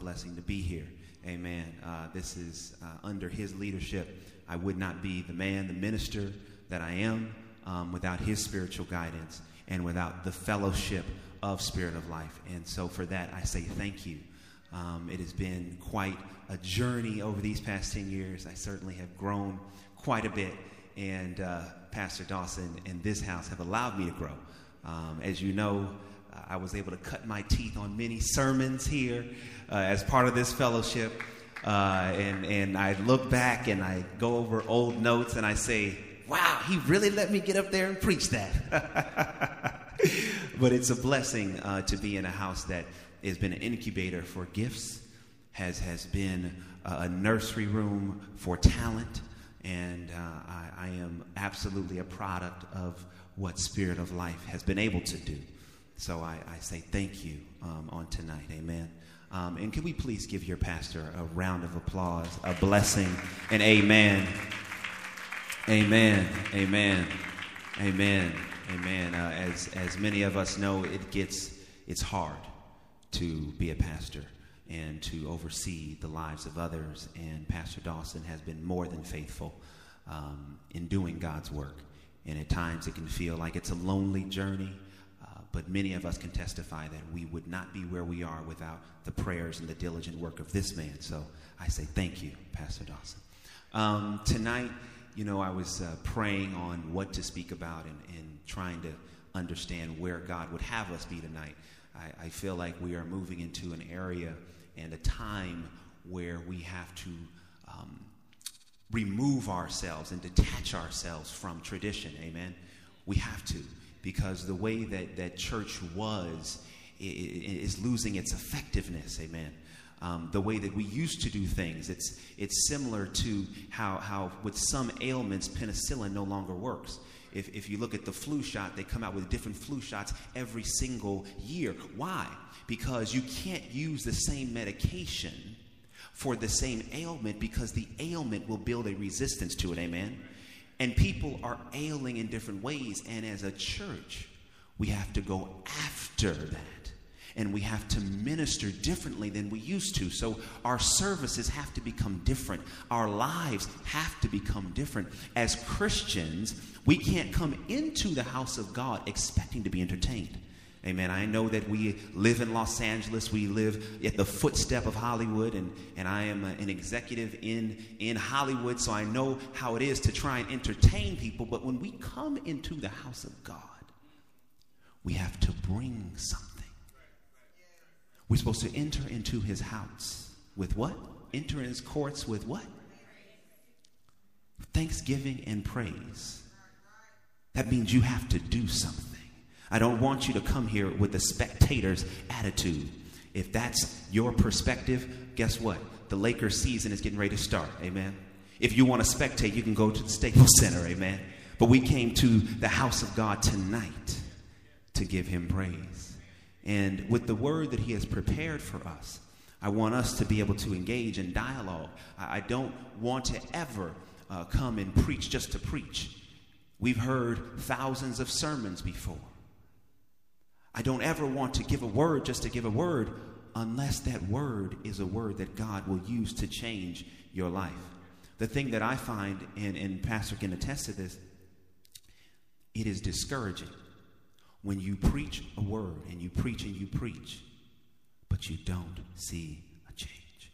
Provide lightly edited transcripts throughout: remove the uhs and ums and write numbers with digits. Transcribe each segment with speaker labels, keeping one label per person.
Speaker 1: blessing to be here. Amen. This is under his leadership. I would not be the man, the minister that I am without his spiritual guidance and without the fellowship of Spirit of Life. And so for that, I say thank you. It has been quite a journey over these past 10 years. I certainly have grown quite a bit, and Pastor Dawson and this house have allowed me to grow. As you know, I was able to cut my teeth on many sermons here as part of this fellowship. And I look back and I go over old notes and I say, wow, he really let me get up there and preach that. But it's a blessing to be in a house that has been an incubator for gifts, has been a nursery room for talent, and I am absolutely a product of what Spirit of Life has been able to do. So I say thank you on tonight. Amen. And can we please give your pastor a round of applause, a blessing, and amen. Amen. Amen. Amen. Amen. As many of us know, it's hard to be a pastor and to oversee the lives of others. And Pastor Dawson has been more than faithful in doing God's work. And at times it can feel like it's a lonely journey. But many of us can testify that we would not be where we are without the prayers and the diligent work of this man. So I say thank you, Pastor Dawson. Tonight, I was praying on what to speak about and trying to understand where God would have us be tonight. I feel like we are moving into an area and a time where we have to remove ourselves and detach ourselves from tradition. Amen. We have to. Because the way that church was is losing its effectiveness, amen. The way that we used to do things, it's similar to how with some ailments, penicillin no longer works. If you look at the flu shot, they come out with different flu shots every single year. Why? Because you can't use the same medication for the same ailment because the ailment will build a resistance to it, amen. And people are ailing in different ways. And as a church, we have to go after that. And we have to minister differently than we used to. So our services have to become different. Our lives have to become different. As Christians, we can't come into the house of God expecting to be entertained. Amen. I know that we live in Los Angeles. We live at the footstep of Hollywood, and I am an executive in Hollywood, so I know how it is to try and entertain people. But when we come into the house of God, we have to bring something. We're supposed to enter into his house with what? Enter in his courts with what? Thanksgiving and praise. That means you have to do something. I don't want you to come here with the spectator's attitude. If that's your perspective, guess what? The Lakers season is getting ready to start, amen? If you want to spectate, you can go to the Staples Center, amen? But we came to the house of God tonight to give him praise. And with the word that he has prepared for us, I want us to be able to engage in dialogue. I don't want to ever come and preach just to preach. We've heard thousands of sermons before. I don't ever want to give a word just to give a word unless that word is a word that God will use to change your life. The thing that I find, and Pastor can attest to this, it is discouraging when you preach a word and you preach, but you don't see a change.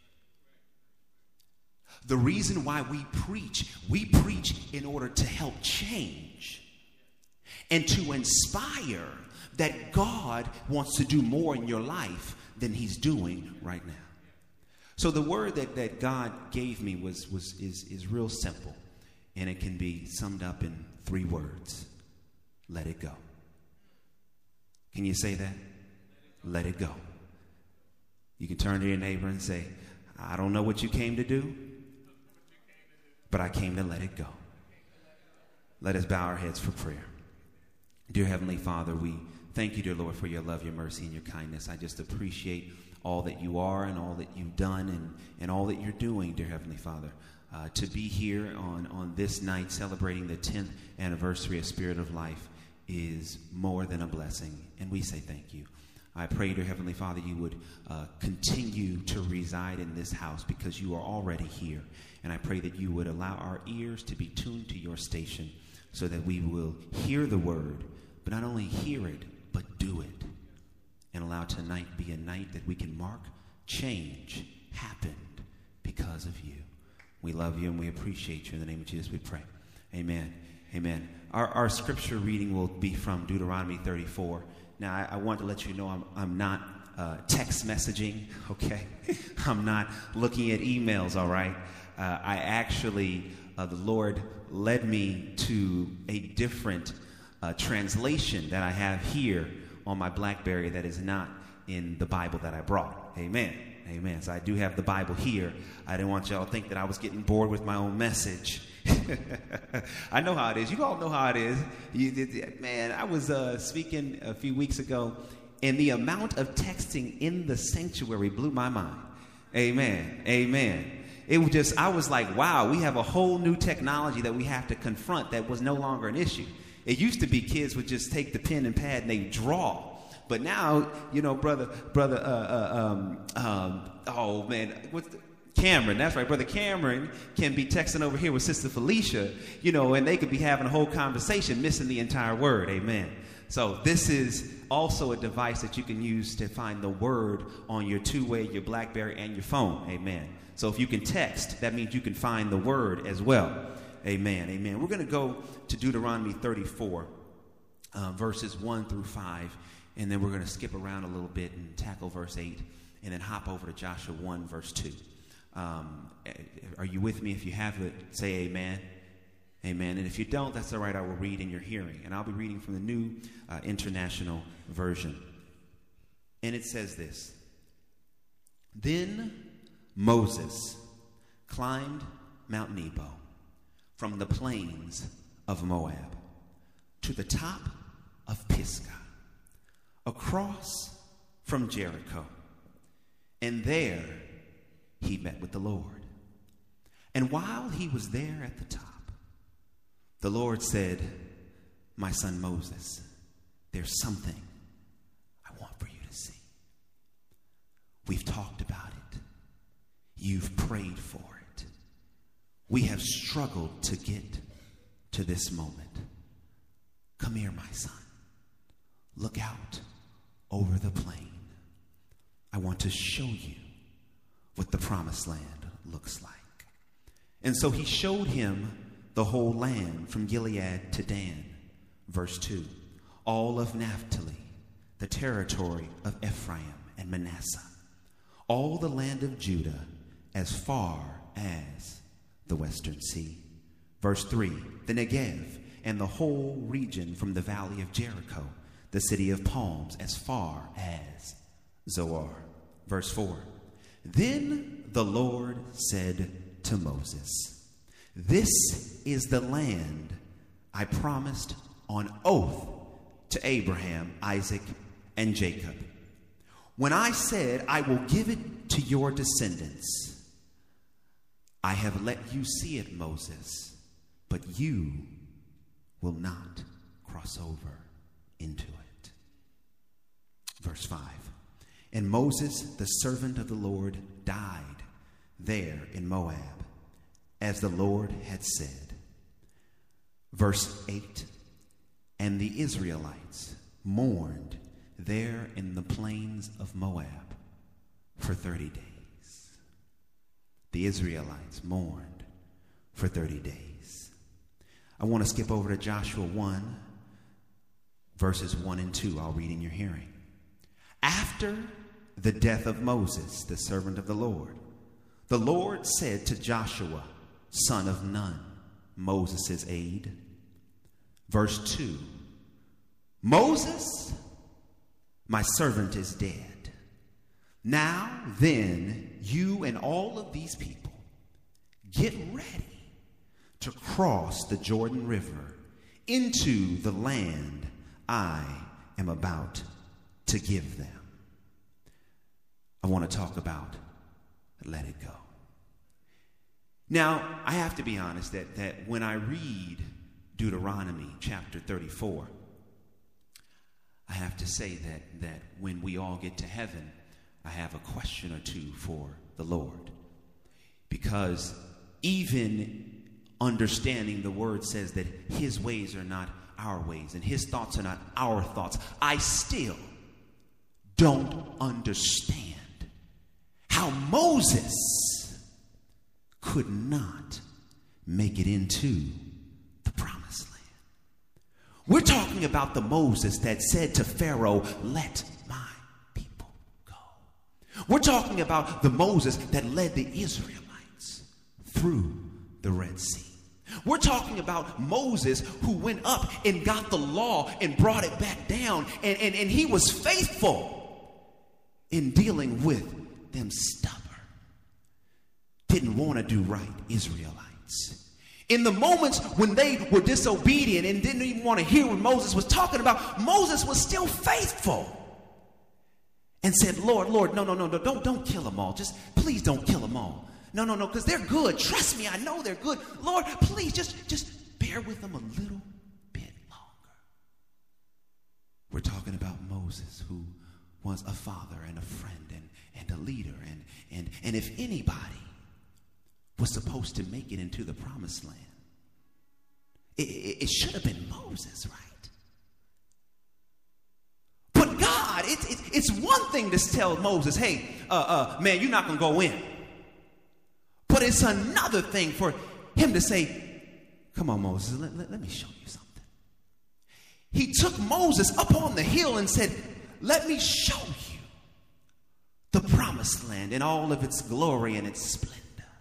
Speaker 1: The reason why we preach in order to help change and to inspire that God wants to do more in your life than he's doing right now. So the word that God gave me is real simple, and it can be summed up in 3 words. Let it go. Can you say that? Let it go. You can turn to your neighbor and say, I don't know what you came to do, but I came to let it go. Let us bow our heads for prayer. Dear Heavenly Father, we thank you, dear Lord, for your love, your mercy, and your kindness. I just appreciate all that you are and all that you've done and all that you're doing, dear Heavenly Father. To be here on this night celebrating the 10th anniversary of Spirit of Life is more than a blessing, and we say thank you. I pray, dear Heavenly Father, you would continue to reside in this house because you are already here. And I pray that you would allow our ears to be tuned to your station so that we will hear the word, but not only hear it, but do it. And allow tonight be a night that we can mark change happened because of you. We love you and we appreciate you. In the name of Jesus we pray. Amen. Amen. Our scripture reading will be from Deuteronomy 34. Now, I want to let you know I'm not text messaging, okay? I'm not looking at emails, all right? I actually, the Lord led me to a different translation that I have here on my BlackBerry that is not in the Bible that I brought. Amen. Amen. So I do have the Bible here. I didn't want y'all to think that I was getting bored with my own message. I know how it is. You all know how it is. Man, I was speaking a few weeks ago, and the amount of texting in the sanctuary blew my mind. Amen. Amen. It was just, I was like, wow, we have a whole new technology that we have to confront that was no longer an issue. It used to be kids would just take the pen and pad and they draw. But now, you know, oh man, Cameron, that's right. Brother Cameron can be texting over here with Sister Felicia, you know, and they could be having a whole conversation, missing the entire word. Amen. So this is also a device that you can use to find the word on your two-way, your BlackBerry, and your phone. Amen. So if you can text, that means you can find the word as well. Amen. Amen. We're going to go to Deuteronomy 34, verses 1 through 5. And then we're going to skip around a little bit and tackle verse 8 and then hop over to Joshua 1, verse 2. Are you with me? If you have it, say amen. Amen. And if you don't, that's all right. I will read in your hearing. And I'll be reading from the New International Version. And it says this. Then Moses climbed Mount Nebo from the plains of Moab to the top of Pisgah, across from Jericho, and there he met with the Lord. And while he was there at the top, the Lord said, "My son Moses, there's something I want for you to see. We've talked about it. You've prayed for it. We have struggled to get to this moment. Come here, my son. Look out over the plain. I want to show you what the promised land looks like." And so he showed him the whole land from Gilead to Dan. Verse 2, all of Naphtali, the territory of Ephraim and Manasseh, all the land of Judah as far as the western sea. Verse 3, the Negev and the whole region from the valley of Jericho, the city of palms, as far as Zoar. Verse 4, then the Lord said to Moses, "This is the land I promised on oath to Abraham, Isaac, and Jacob. When I said I will give it to your descendants, I have let you see it, Moses, but you will not cross over into it." Verse 5, and Moses, the servant of the Lord, died there in Moab, as the Lord had said. Verse 8, and the Israelites mourned there in the plains of Moab for 30 days. The Israelites mourned for 30 days. I want to skip over to Joshua 1, verses 1 and 2. I'll read in your hearing. After the death of Moses, the servant of the Lord said to Joshua, son of Nun, Moses' aide. Verse 2, Moses, my servant, is dead. Now then, you and all of these people, get ready to cross the Jordan River into the land I am about to give them. I want to talk about let it go. Now, I have to be honest that when I read Deuteronomy chapter 34, I have to say that when we all get to heaven, I have a question or two for the Lord. Because even understanding the word says that his ways are not our ways and his thoughts are not our thoughts. I still don't understand how Moses could not make it into the promised land. We're talking about the Moses that said to Pharaoh, "Let my people go." We're talking about the Moses that led the Israelites through the Red Sea. We're talking about Moses who went up and got the law and brought it back down. And he was faithful in dealing with them stubborn, didn't want to do right Israelites. In the moments when they were disobedient and didn't even want to hear what Moses was talking about, Moses was still faithful and said, Lord, no, don't kill them all. Just please don't kill them all. No, because they're good. Trust me, I know they're good. Lord, please just bear with them a little bit longer. We're talking about Moses, who was a father and a friend and a leader. And if anybody was supposed to make it into the promised land, it should have been Moses, right? But God, it's one thing to tell Moses, hey, man, you're not going to go in. But it's another thing for him to say, come on, Moses, let me show you something. He took Moses up on the hill and said, let me show you the promised land in all of its glory and its splendor.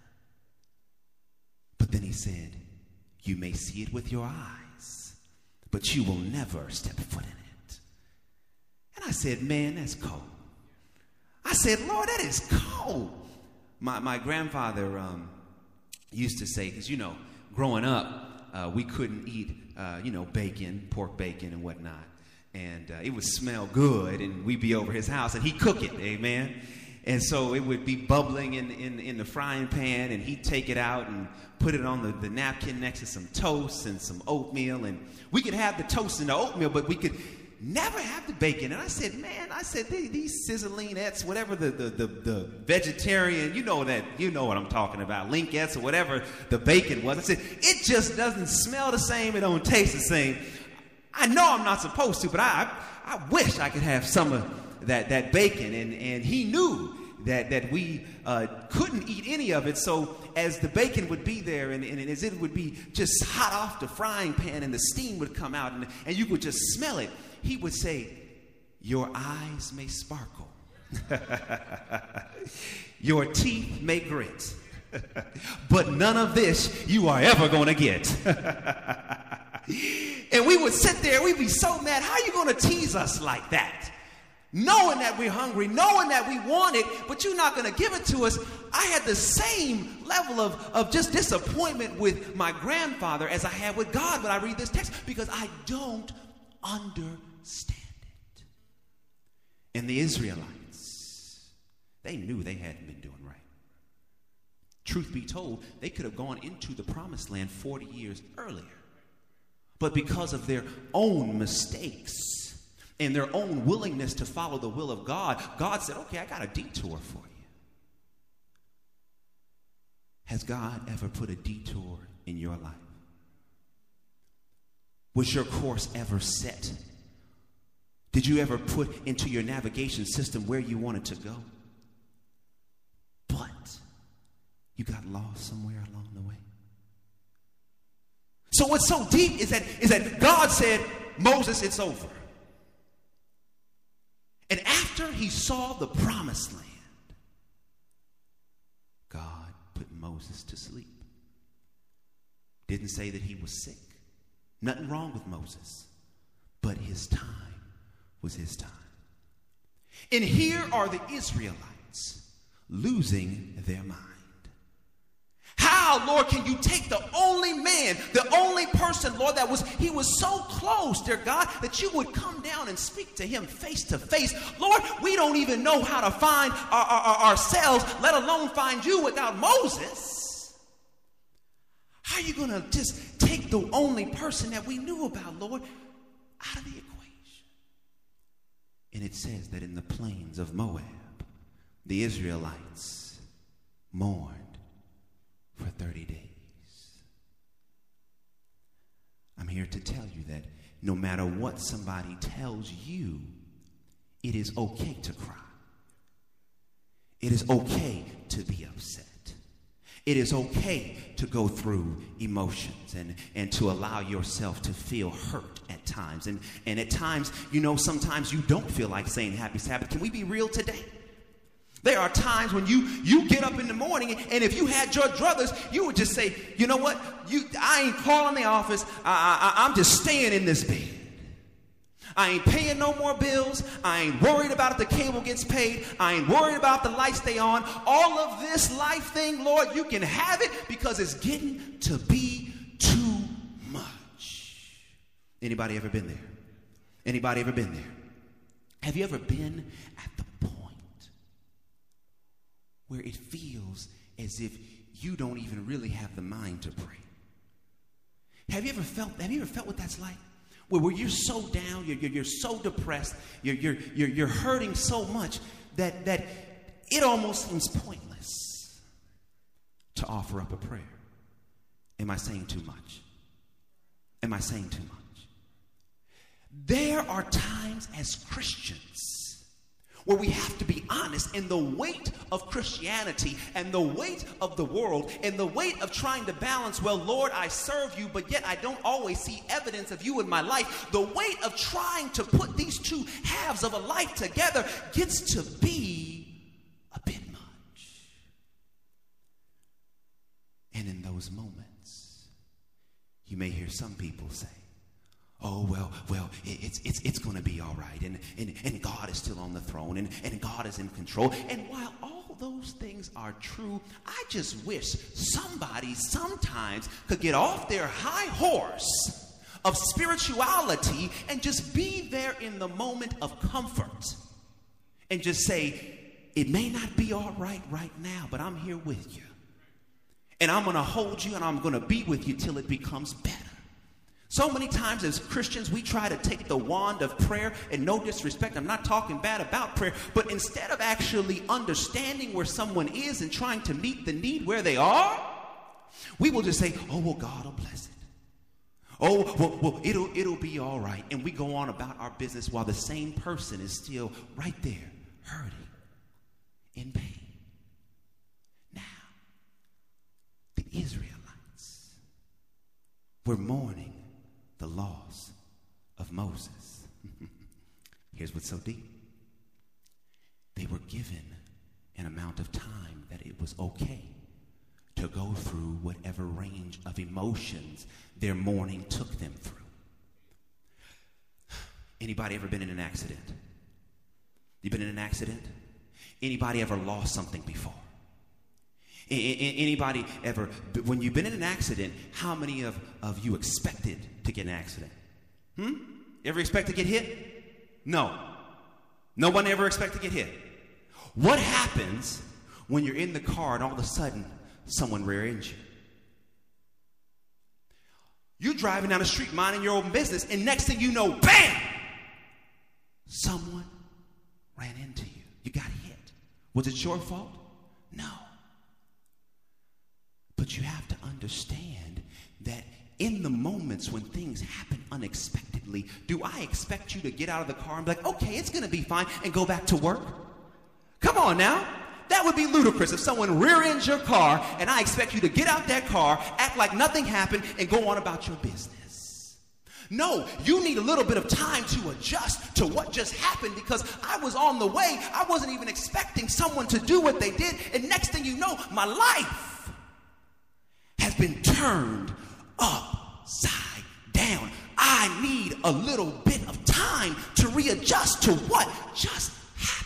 Speaker 1: But then he said, you may see it with your eyes, but you will never step foot in it. And I said, man, that's cold. I said, Lord, that is cold. My grandfather used to say, because, growing up, we couldn't eat, bacon, pork bacon and whatnot. And it would smell good, and we'd be over his house, and he'd cook it, amen? And so it would be bubbling in the frying pan, and he'd take it out and put it on the napkin next to some toast and some oatmeal. And we could have the toast and the oatmeal, but we could never have the bacon. And I said, these sizzlinettes, whatever the vegetarian, you know what I'm talking about, linkettes or whatever the bacon was. I said, it just doesn't smell the same. It don't taste the same. I know I'm not supposed to, but I wish I could have some of that bacon. And he knew that we couldn't eat any of it. So as the bacon would be there and as it would be just hot off the frying pan and the steam would come out and you could just smell it, he would say, your eyes may sparkle. Your teeth may grit. But none of this you are ever going to get. And we would sit there, we'd be so mad. How are you going to tease us like that? Knowing that we're hungry, knowing that we want it, but you're not going to give it to us. I had the same level of just disappointment with my grandfather as I had with God when I read this text, because I don't understand it. And the Israelites, they knew they hadn't been doing right. Truth be told, they could have gone into the promised land 40 years earlier. But because of their own mistakes and their own willingness to follow the will of God, God said, okay, I got a detour for you. Has God ever put a detour in your life? Was your course ever set? Did you ever put into your navigation system where you wanted to go? But you got lost somewhere along the way. So what's so deep is that God said, Moses, it's over. And after he saw the promised land, God put Moses to sleep. Didn't say that he was sick. Nothing wrong with Moses. But his time was his time. And here are the Israelites losing their mind. How, Lord, can you take the only man, the only person, Lord, he was so close, dear God, that you would come down and speak to him face to face? Lord, we don't even know how to find ourselves, let alone find you without Moses. How are you going to just take the only person that we knew about, Lord, out of the equation? And it says that in the plains of Moab, the Israelites mourned for 30 days. I'm here to tell you that no matter what somebody tells you, it is okay to cry. It is okay to be upset. It is okay to go through emotions and to allow yourself to feel hurt at times. And at times, sometimes you don't feel like saying happy Sabbath. Can we be real today? There are times when you get up in the morning, and if you had your druthers, you would just say, you know what? I ain't calling the office. I'm just staying in this bed. I ain't paying no more bills. I ain't worried about if the cable gets paid. I ain't worried about the lights stay on. All of this life thing, Lord, you can have it because it's getting to be too much. Anybody ever been there? Anybody ever been there? Have you ever been at the point where it feels as if you don't even really have the mind to pray? Have you ever felt what that's like? Where you're so down, you're so depressed, you're hurting so much that it almost seems pointless to offer up a prayer. Am I saying too much? Am I saying too much? There are times as Christians where we have to be honest in the weight of Christianity and the weight of the world and the weight of trying to balance, well, Lord, I serve you, but yet I don't always see evidence of you in my life. The weight of trying to put these two halves of a life together gets to be a bit much. And in those moments, you may hear some people say, oh, well, it's going to be all right, and God is still on the throne, and God is in control. And while all those things are true, I just wish somebody sometimes could get off their high horse of spirituality and just be there in the moment of comfort and just say, it may not be all right now, but I'm here with you. And I'm going to hold you, and I'm going to be with you till it becomes better. So many times as Christians, we try to take the wand of prayer, and no disrespect, I'm not talking bad about prayer, but instead of actually understanding where someone is and trying to meet the need where they are, we will just say, oh, well, God will bless it. Oh, well, it'll be all right. And we go on about our business while the same person is still right there, hurting, in pain. Now, the Israelites were mourning the loss of Moses. Here's what's so deep. They were given an amount of time that it was okay to go through whatever range of emotions their mourning took them through. Anybody ever been in an accident? You been in an accident? Anybody ever lost something before? Anybody ever, when you've been in an accident, how many of you expected to get in an accident? Ever expect to get hit? No. No one ever expect to get hit. What happens when you're in the car and all of a sudden someone rear ends you? You're driving down the street minding your own business, and next thing you know, bam! Someone ran into you. You got hit. Was it your fault? No. But you have to understand that in the moments when things happen unexpectedly, do I expect you to get out of the car and be like, okay, it's going to be fine, and go back to work? Come on now. That would be ludicrous if someone rear ends your car and I expect you to get out that car, act like nothing happened, and go on about your business. No, you need a little bit of time to adjust to what just happened, because I was on the way. I wasn't even expecting someone to do what they did, and next thing you know, my life has been turned upside down. I need a little bit of time to readjust to what just happened.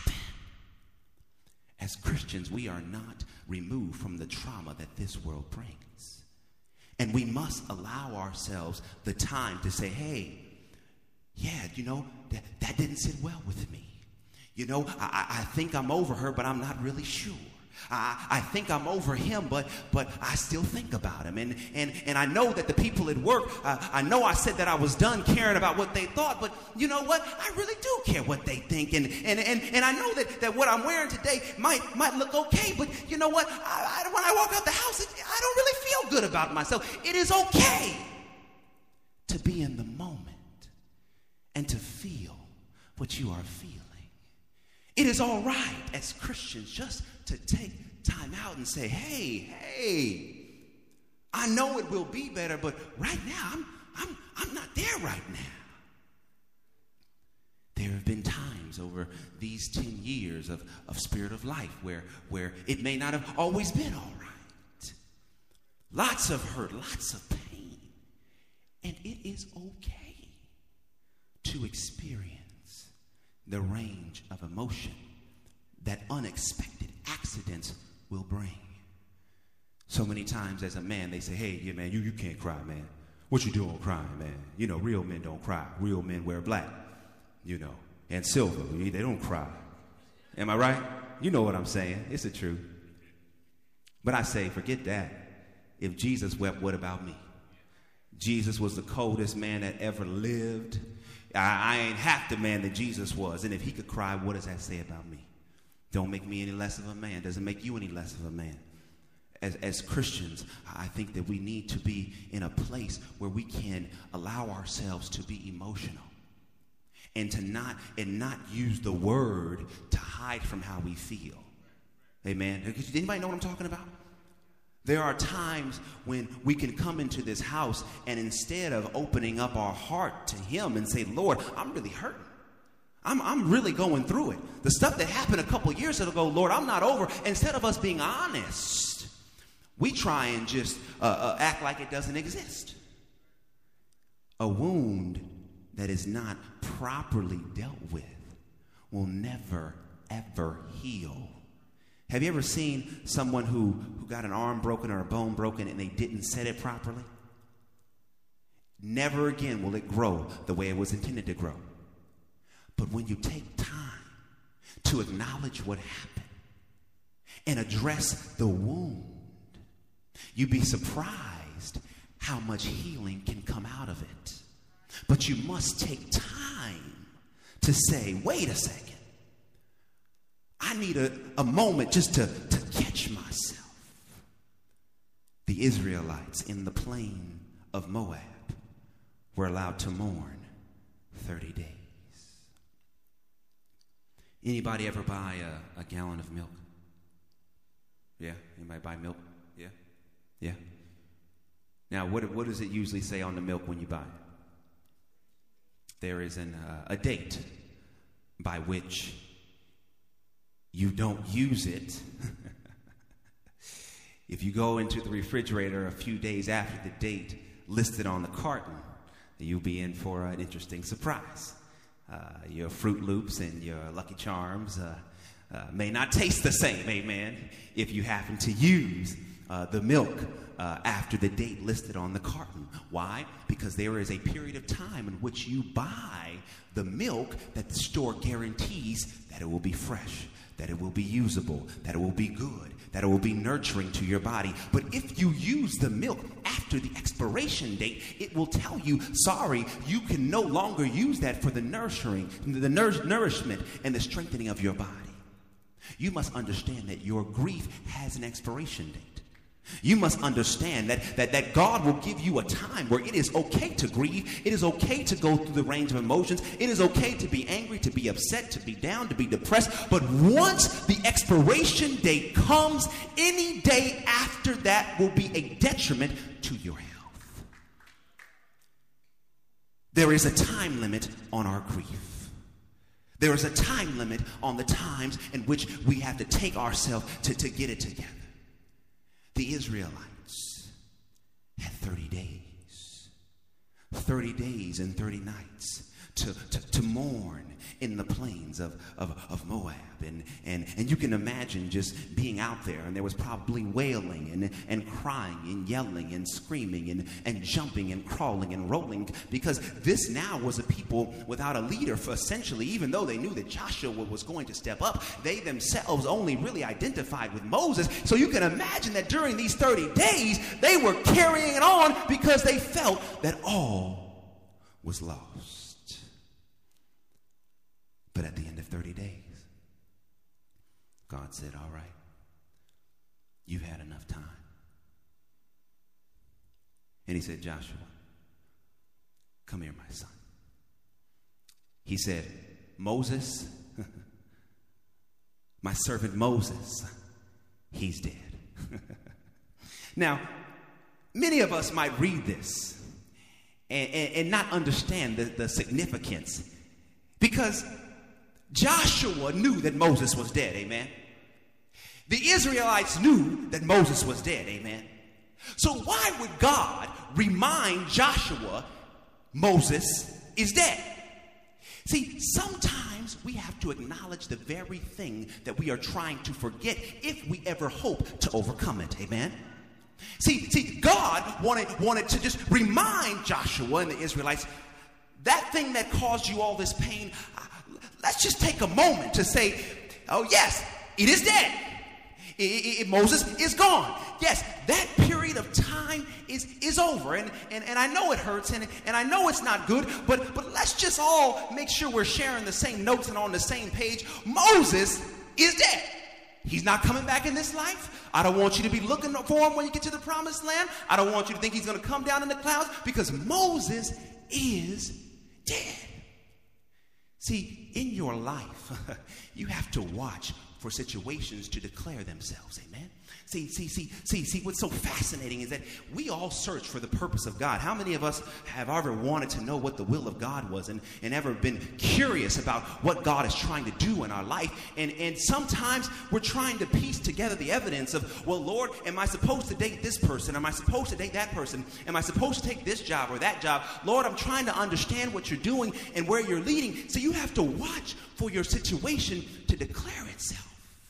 Speaker 1: As Christians, we are not removed from the trauma that this world brings. And we must allow ourselves the time to say, hey, yeah, that didn't sit well with me. I think I'm over her, but I'm not really sure. I think I'm over him, but I still think about him. And I know that the people at work, I know I said that I was done caring about what they thought, but you know what? I really do care what they think. And I know that what I'm wearing today might look okay, but you know what? When I walk out the house, I don't really feel good about myself. It is okay to be in the moment and to feel what you are feeling. It is all right as Christians just to take time out and say, hey, I know it will be better, but right now I'm not there right now. There have been times over these 10 years of Spirit of Life where it may not have always been all right. Lots of hurt, lots of pain. And it is okay to experience the range of emotion that unexpected accidents will bring. So many times as a man, they say, hey, yeah, man, you can't cry, man. What you doing crying, man? You know, real men don't cry. Real men wear black, you know, and silver. They don't cry. Am I right? You know what I'm saying. It's the truth. But I say, forget that. If Jesus wept, what about me? Jesus was the coldest man that ever lived. I ain't half the man that Jesus was. And if he could cry, what does that say about me? Don't make me any less of a man. Doesn't make you any less of a man. As Christians, I think that we need to be in a place where we can allow ourselves to be emotional and to not use the word to hide from how we feel. Amen. Anybody know what I'm talking about? There are times when we can come into this house and instead of opening up our heart to him and say, Lord, I'm really hurting. I'm really going through it. The stuff that happened a couple years ago, Lord, I'm not over. Instead of us being honest, we try and just act like it doesn't exist. A wound that is not properly dealt with will never, ever heal. Have you ever seen someone who got an arm broken or a bone broken and they didn't set it properly? Never again will it grow the way it was intended to grow. But when you take time to acknowledge what happened and address the wound, you'd be surprised how much healing can come out of it. But you must take time to say, wait a second. I need a moment just to catch myself. The Israelites in the plain of Moab were allowed to mourn 30 days. Anybody ever buy a gallon of milk? Yeah? Anybody buy milk? Yeah? Yeah? Now, what does it usually say on the milk when you buy it? There is a date by which you don't use it. If you go into the refrigerator a few days after the date listed on the carton, you'll be in for an interesting surprise. Your Fruit Loops and your Lucky Charms may not taste the same, amen, if you happen to use the milk after the date listed on the carton. Why? Because there is a period of time in which you buy the milk that the store guarantees that it will be fresh, that it will be usable, that it will be good, that it will be nurturing to your body. But if you use the milk after the expiration date, it will tell you, sorry, you can no longer use that for the nourishment and the strengthening of your body. You must understand that your grief has an expiration date. You must understand that God will give you a time where it is okay to grieve. It is okay to go through the range of emotions. It is okay to be angry, to be upset, to be down, to be depressed. But once the expiration date comes, any day after that will be a detriment to your health. There is a time limit on our grief. There is a time limit on the times in which we have to take ourselves to get it together. The Israelites had 30 days. 30 days and 30 nights to mourn in the plains of Moab. And you can imagine just being out there, and there was probably wailing and crying and yelling and screaming and jumping and crawling and rolling, because this now was a people without a leader. For essentially, even though they knew that Joshua was going to step up, they themselves only really identified with Moses. So you can imagine that during these 30 days, they were carrying it on because they felt that all was lost. But at the end of 30 days, God said, all right, you've had enough time. And he said, Joshua, come here, my son. He said, Moses, my servant Moses, he's dead. Now, many of us might read this and not understand the significance, because Joshua knew that Moses was dead, amen. The Israelites knew that Moses was dead, amen. So why would God remind Joshua Moses is dead? See, sometimes we have to acknowledge the very thing that we are trying to forget if we ever hope to overcome it, amen. See, God wanted to just remind Joshua and the Israelites, that thing that caused you all this pain, let's just take a moment to say, oh yes, it is dead. Moses is gone. Yes, that period of time is over. And I know it hurts, and I know it's not good, but let's just all make sure we're sharing the same notes and on the same page. Moses is dead. He's not coming back in this life. I don't want you to be looking for him when you get to the promised land. I don't want you to think he's going to come down in the clouds, because Moses is dead. See, in your life, you have to watch for situations to declare themselves, amen. See, what's so fascinating is that we all search for the purpose of God. How many of us have ever wanted to know what the will of God was and ever been curious about what God is trying to do in our life? And sometimes we're trying to piece together the evidence of, well, Lord, am I supposed to date this person? Am I supposed to date that person? Am I supposed to take this job or that job? Lord, I'm trying to understand what you're doing and where you're leading. So you have to watch for your situation to declare itself.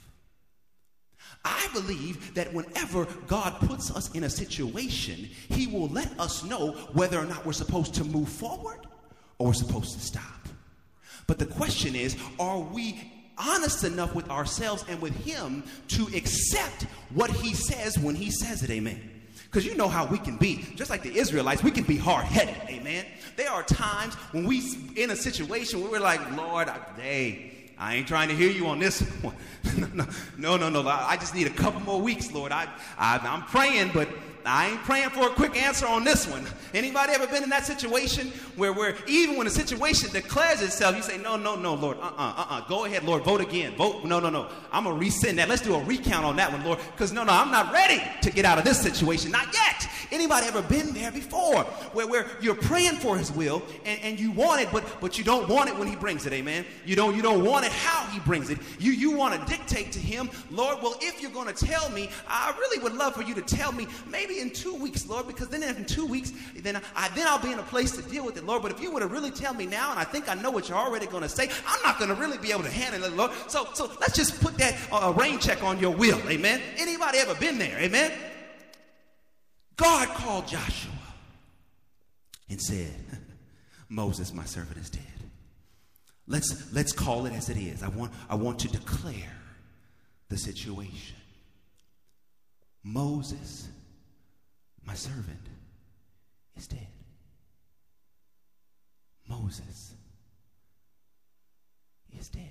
Speaker 1: I believe that whenever God puts us in a situation, he will let us know whether or not we're supposed to move forward or we're supposed to stop. But the question is, are we honest enough with ourselves and with him to accept what he says when he says it, amen? Because you know how we can be. Just like the Israelites, we can be hard-headed, amen? There are times when we in a situation where we're like, Lord, I ain't trying to hear you on this one. No. I just need a couple more weeks, Lord. I'm praying, but I ain't praying for a quick answer on this one. Anybody ever been in that situation where even when the situation declares itself, you say, no, Lord, go ahead, Lord, vote again. Vote, no. I'm going to rescind that. Let's do a recount on that one, Lord, because no, I'm not ready to get out of this situation. Not yet. Anybody ever been there before where you're praying for his will and you want it, but you don't want it when he brings it, amen? You don't want it how he brings it. You want to dictate to him, Lord, well, if you're going to tell me, I really would love for you to tell me maybe in 2 weeks, Lord, because then in 2 weeks, then I'll be in a place to deal with it, Lord. But if you were to really tell me now, and I think I know what you're already going to say, I'm not going to really be able to handle it, Lord. So let's just put that rain check on your will, amen? Anybody ever been there, amen? God called Joshua and said, Moses, my servant, is dead. Let's call it as it is. I want to declare the situation. Moses, my servant, is dead. Moses is dead.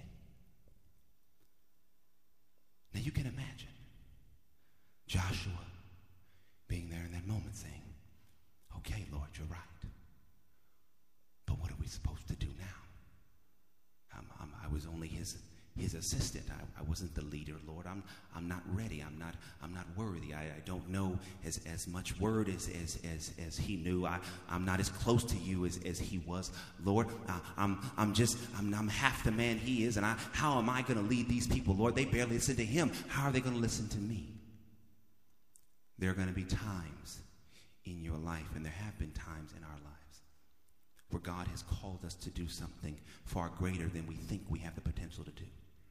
Speaker 1: Now you can imagine Joshua being there in that moment saying, okay, Lord, you're right. But what are we supposed to do now? I was only his assistant. I wasn't the leader, Lord. I'm not ready. I'm not worthy. I don't know as much word as he knew. I'm not as close to you as he was, Lord. I'm half the man he is, and how am I going to lead these people, Lord? They barely listen to him. How are they going to listen to me? There are going to be times in your life, and there have been times in our lives, where God has called us to do something far greater than we think we have the potential to do.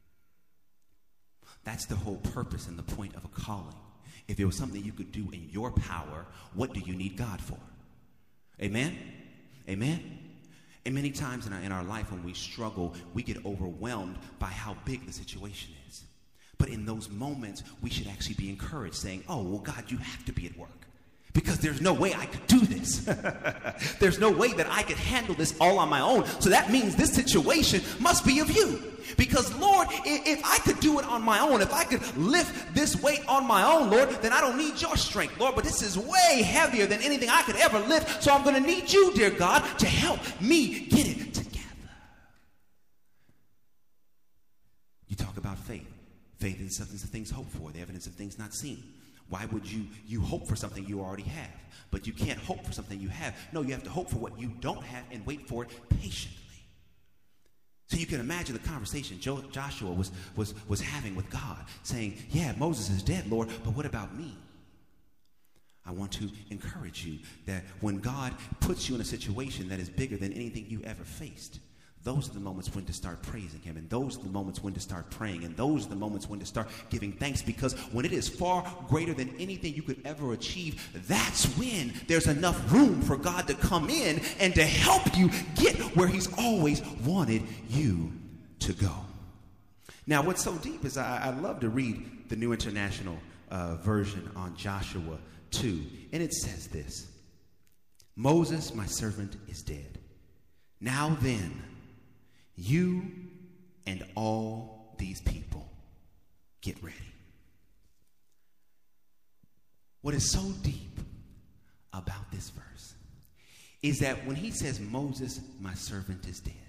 Speaker 1: That's the whole purpose and the point of a calling. If there was something you could do in your power, what do you need God for? Amen? Amen? And many times in our life when we struggle, we get overwhelmed by how big the situation is. But in those moments, we should actually be encouraged, saying, oh, well, God, you have to be at work. Because there's no way I could do this. There's no way that I could handle this all on my own. So that means this situation must be of you. Because, Lord, if I could do it on my own, if I could lift this weight on my own, Lord, then I don't need your strength, Lord. But this is way heavier than anything I could ever lift. So I'm going to need you, dear God, to help me get it together. You talk about faith. Faith is the substance of things hoped for, the evidence of things not seen. Why would you hope for something you already have? But you can't hope for something you have. No, you have to hope for what you don't have and wait for it patiently. So you can imagine the conversation Joshua was having with God, saying, yeah, Moses is dead, Lord, but what about me? I want to encourage you that when God puts you in a situation that is bigger than anything you ever faced, those are the moments when to start praising him. And those are the moments when to start praying. And those are the moments when to start giving thanks. Because when it is far greater than anything you could ever achieve, that's when there's enough room for God to come in and to help you get where he's always wanted you to go. Now, what's so deep is I love to read the New International Version on Joshua 2. And it says this: Moses, my servant, is dead. Now then, you and all these people, get ready. What is so deep about this verse is that when he says, Moses, my servant, is dead.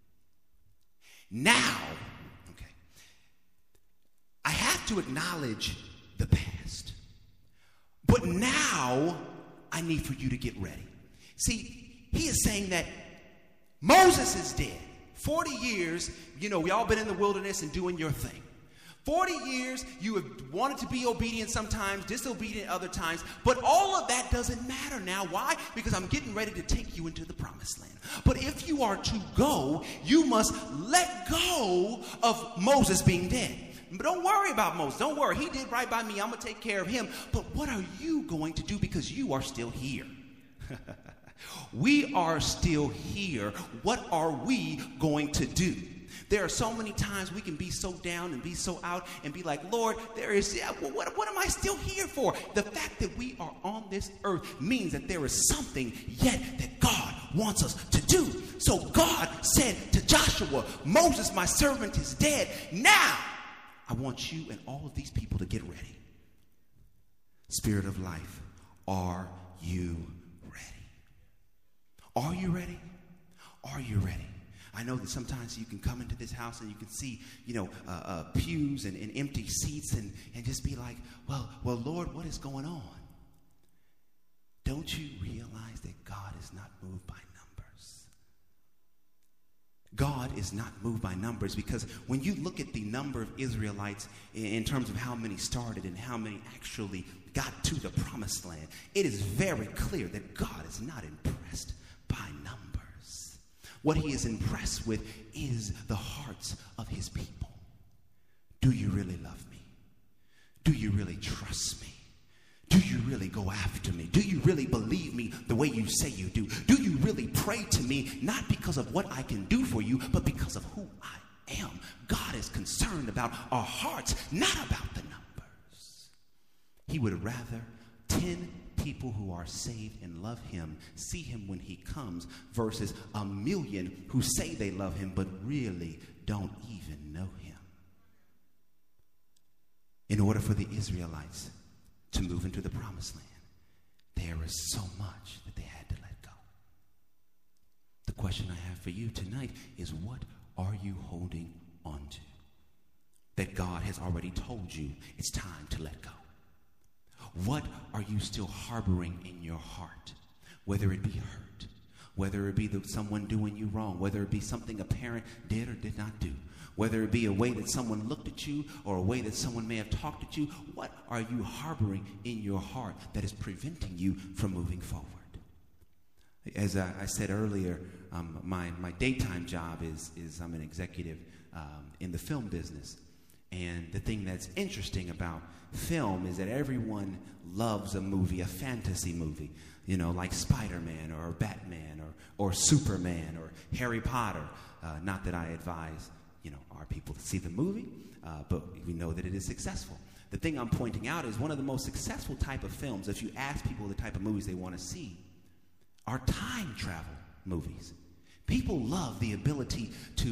Speaker 1: Now, okay, I have to acknowledge the past. But now, I need for you to get ready. See, he is saying that Moses is dead. 40 years, we all been in the wilderness and doing your thing. 40 years, you have wanted to be obedient sometimes, disobedient other times, but all of that doesn't matter now. Why? Because I'm getting ready to take you into the promised land. But if you are to go, you must let go of Moses being dead. But don't worry about Moses. Don't worry. He did right by me. I'm going to take care of him. But what are you going to do? Because you are still here. We are still here. What are we going to do? There are so many times we can be so down and be so out and be like, Lord, what am I still here for? The fact that we are on this earth means that there is something yet that God wants us to do. So God said to Joshua, Moses, my servant, is dead. Now, I want you and all of these people to get ready. Spirit of life, are you ready? Are you ready? Are you ready? I know that sometimes you can come into this house and you can see, pews and empty seats and just be like, well, Lord, what is going on? Don't you realize that God is not moved by numbers? God is not moved by numbers, because when you look at the number of Israelites in terms of how many started and how many actually got to the promised land, it is very clear that God is not impressed by numbers. What he is impressed with is the hearts of his people. Do you really love me? Do you really trust me? Do you really go after me? Do you really believe me the way you say you do? Do you really pray to me, not because of what I can do for you, but because of who I am? God is concerned about our hearts, not about the numbers. He would rather 10 people who are saved and love him see him when he comes versus 1 million who say they love him but really don't even know him. In order for the Israelites to move into the promised land, there is so much that they had to let go. The question I have for you tonight is, what are you holding on to that God has already told you it's time to let go? What are you still harboring in your heart? Whether it be hurt, whether it be someone doing you wrong, whether it be something a parent did or did not do, whether it be a way that someone looked at you or a way that someone may have talked at you, what are you harboring in your heart that is preventing you from moving forward? As I said earlier, my daytime job is I'm an executive in the film business. And the thing that's interesting about film is that everyone loves a movie, a fantasy movie, like Spider-Man or Batman or Superman or Harry Potter. Not that I advise, our people to see the movie, but we know that it is successful. The thing I'm pointing out is one of the most successful type of films, if you ask people the type of movies they want to see, are time travel movies. People love the ability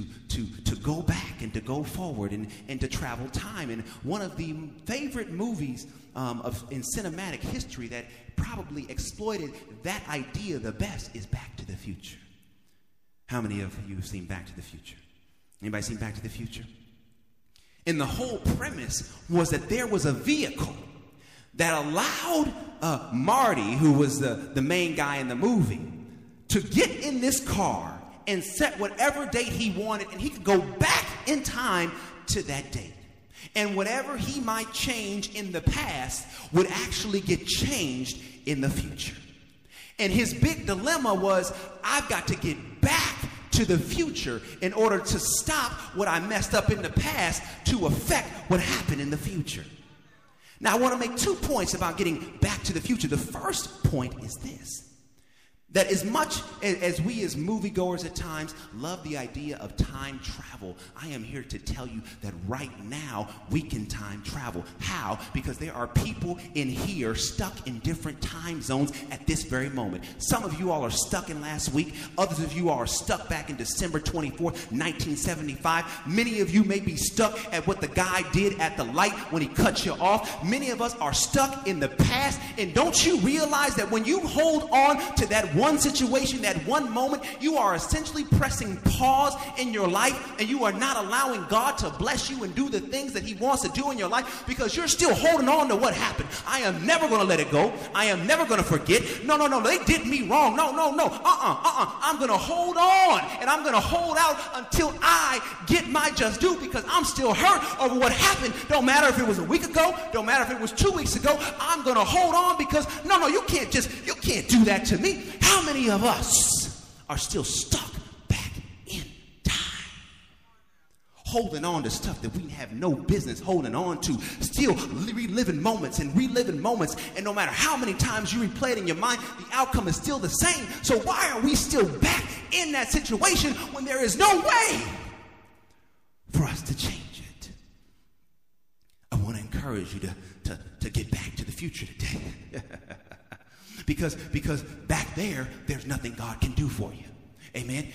Speaker 1: to go back and to go forward and to travel time. And one of the favorite movies in cinematic history that probably exploited that idea the best is Back to the Future. How many of you have seen Back to the Future? Anybody seen Back to the Future? And the whole premise was that there was a vehicle that allowed Marty, who was the main guy in the movie, to get in this car and set whatever date he wanted, and he could go back in time to that date. And whatever he might change in the past would actually get changed in the future. And his big dilemma was, I've got to get back to the future in order to stop what I messed up in the past to affect what happened in the future. Now, I want to make 2 points about getting back to the future. The first point is this: that as much as we as moviegoers at times love the idea of time travel, I am here to tell you that right now we can time travel. How? Because there are people in here stuck in different time zones at this very moment. Some of you all are stuck in last week. Others of you are stuck back in December 24th, 1975. Many of you may be stuck at what the guy did at the light when he cut you off. Many of us are stuck in the past. And don't you realize that when you hold on to that one situation, that one moment, you are essentially pressing pause in your life, and you are not allowing God to bless you and do the things that he wants to do in your life because you're still holding on to what happened. I am never going to let it go. I am never going to forget. No, they did me wrong. No. I'm going to hold on, and I'm going to hold out until I get my just due, because I'm still hurt over what happened. Don't matter if it was a week ago. Don't matter if it was 2 weeks ago. I'm going to hold on because no, you can't do that to me. How many of us are still stuck back in time, holding on to stuff that we have no business holding on to, still reliving moments, and no matter how many times you replay it in your mind, the outcome is still the same. So why are we still back in that situation when there is no way for us to change it? I want to encourage you to get back to the future today. Because back there's nothing God can do for you. Amen.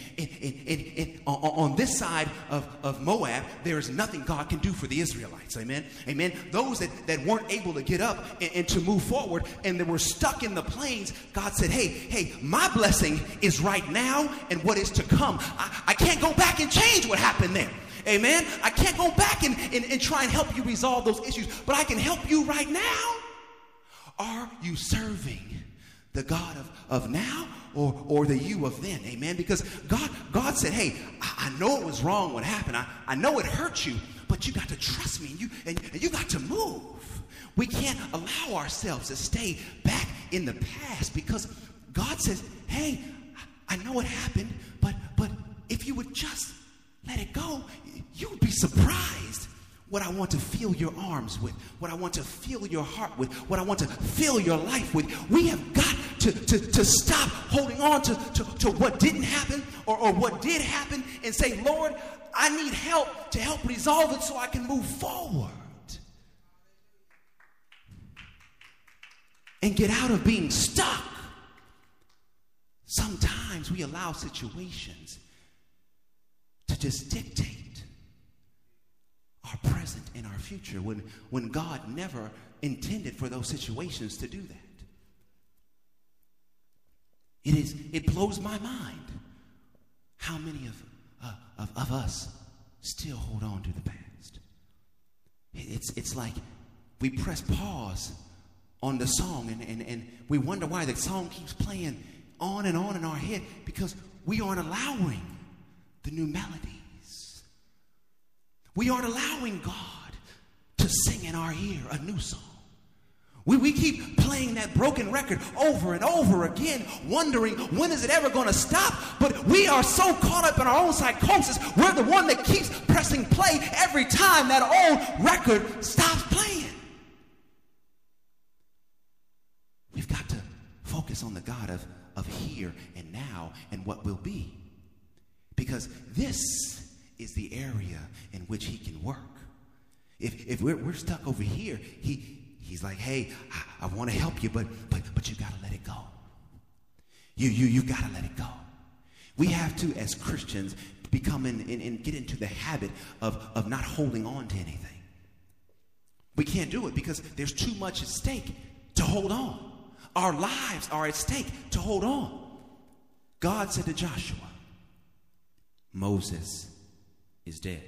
Speaker 1: On this side of Moab, there is nothing God can do for the Israelites. Amen. Those that weren't able to get up and to move forward, and they were stuck in the plains, God said, hey, my blessing is right now and what is to come. I can't go back and change what happened there. Amen. I can't go back and try and help you resolve those issues, but I can help you right now. Are you serving the God of now or the you of then? Amen. Because God said, hey, I know it was wrong what happened. I know it hurt you, but you got to trust me, and you got to move. We can't allow ourselves to stay back in the past, because God says, hey, I know it happened, but if you would just let it go, you would be surprised what I want to fill your arms with, what I want to fill your heart with, what I want to fill your life with. We have got to stop holding on to what didn't happen or what did happen, and say, Lord, I need help to help resolve it so I can move forward and get out of being stuck. Sometimes we allow situations to just dictate our present and our future when God never intended for those situations to do that. It blows my mind how many of us still hold on to the past. It's like we press pause on the song and we wonder why the song keeps playing on and on in our head, because we aren't allowing the new melodies. We aren't allowing God to sing in our ear a new song. We keep playing that broken record over and over again, wondering when is it ever going to stop? But we are so caught up in our own psychosis, we're the one that keeps pressing play every time that old record stops playing. We've got to focus on the God of here and now and what will be. Because this is the area in which he can work. If we're stuck over here, he's like, hey, I want to help you, but you got to let it go. You got to let it go. We have to, as Christians, become and get into the habit of not holding on to anything. We can't do it because there's too much at stake to hold on. Our lives are at stake to hold on. God said to Joshua, Moses is dead.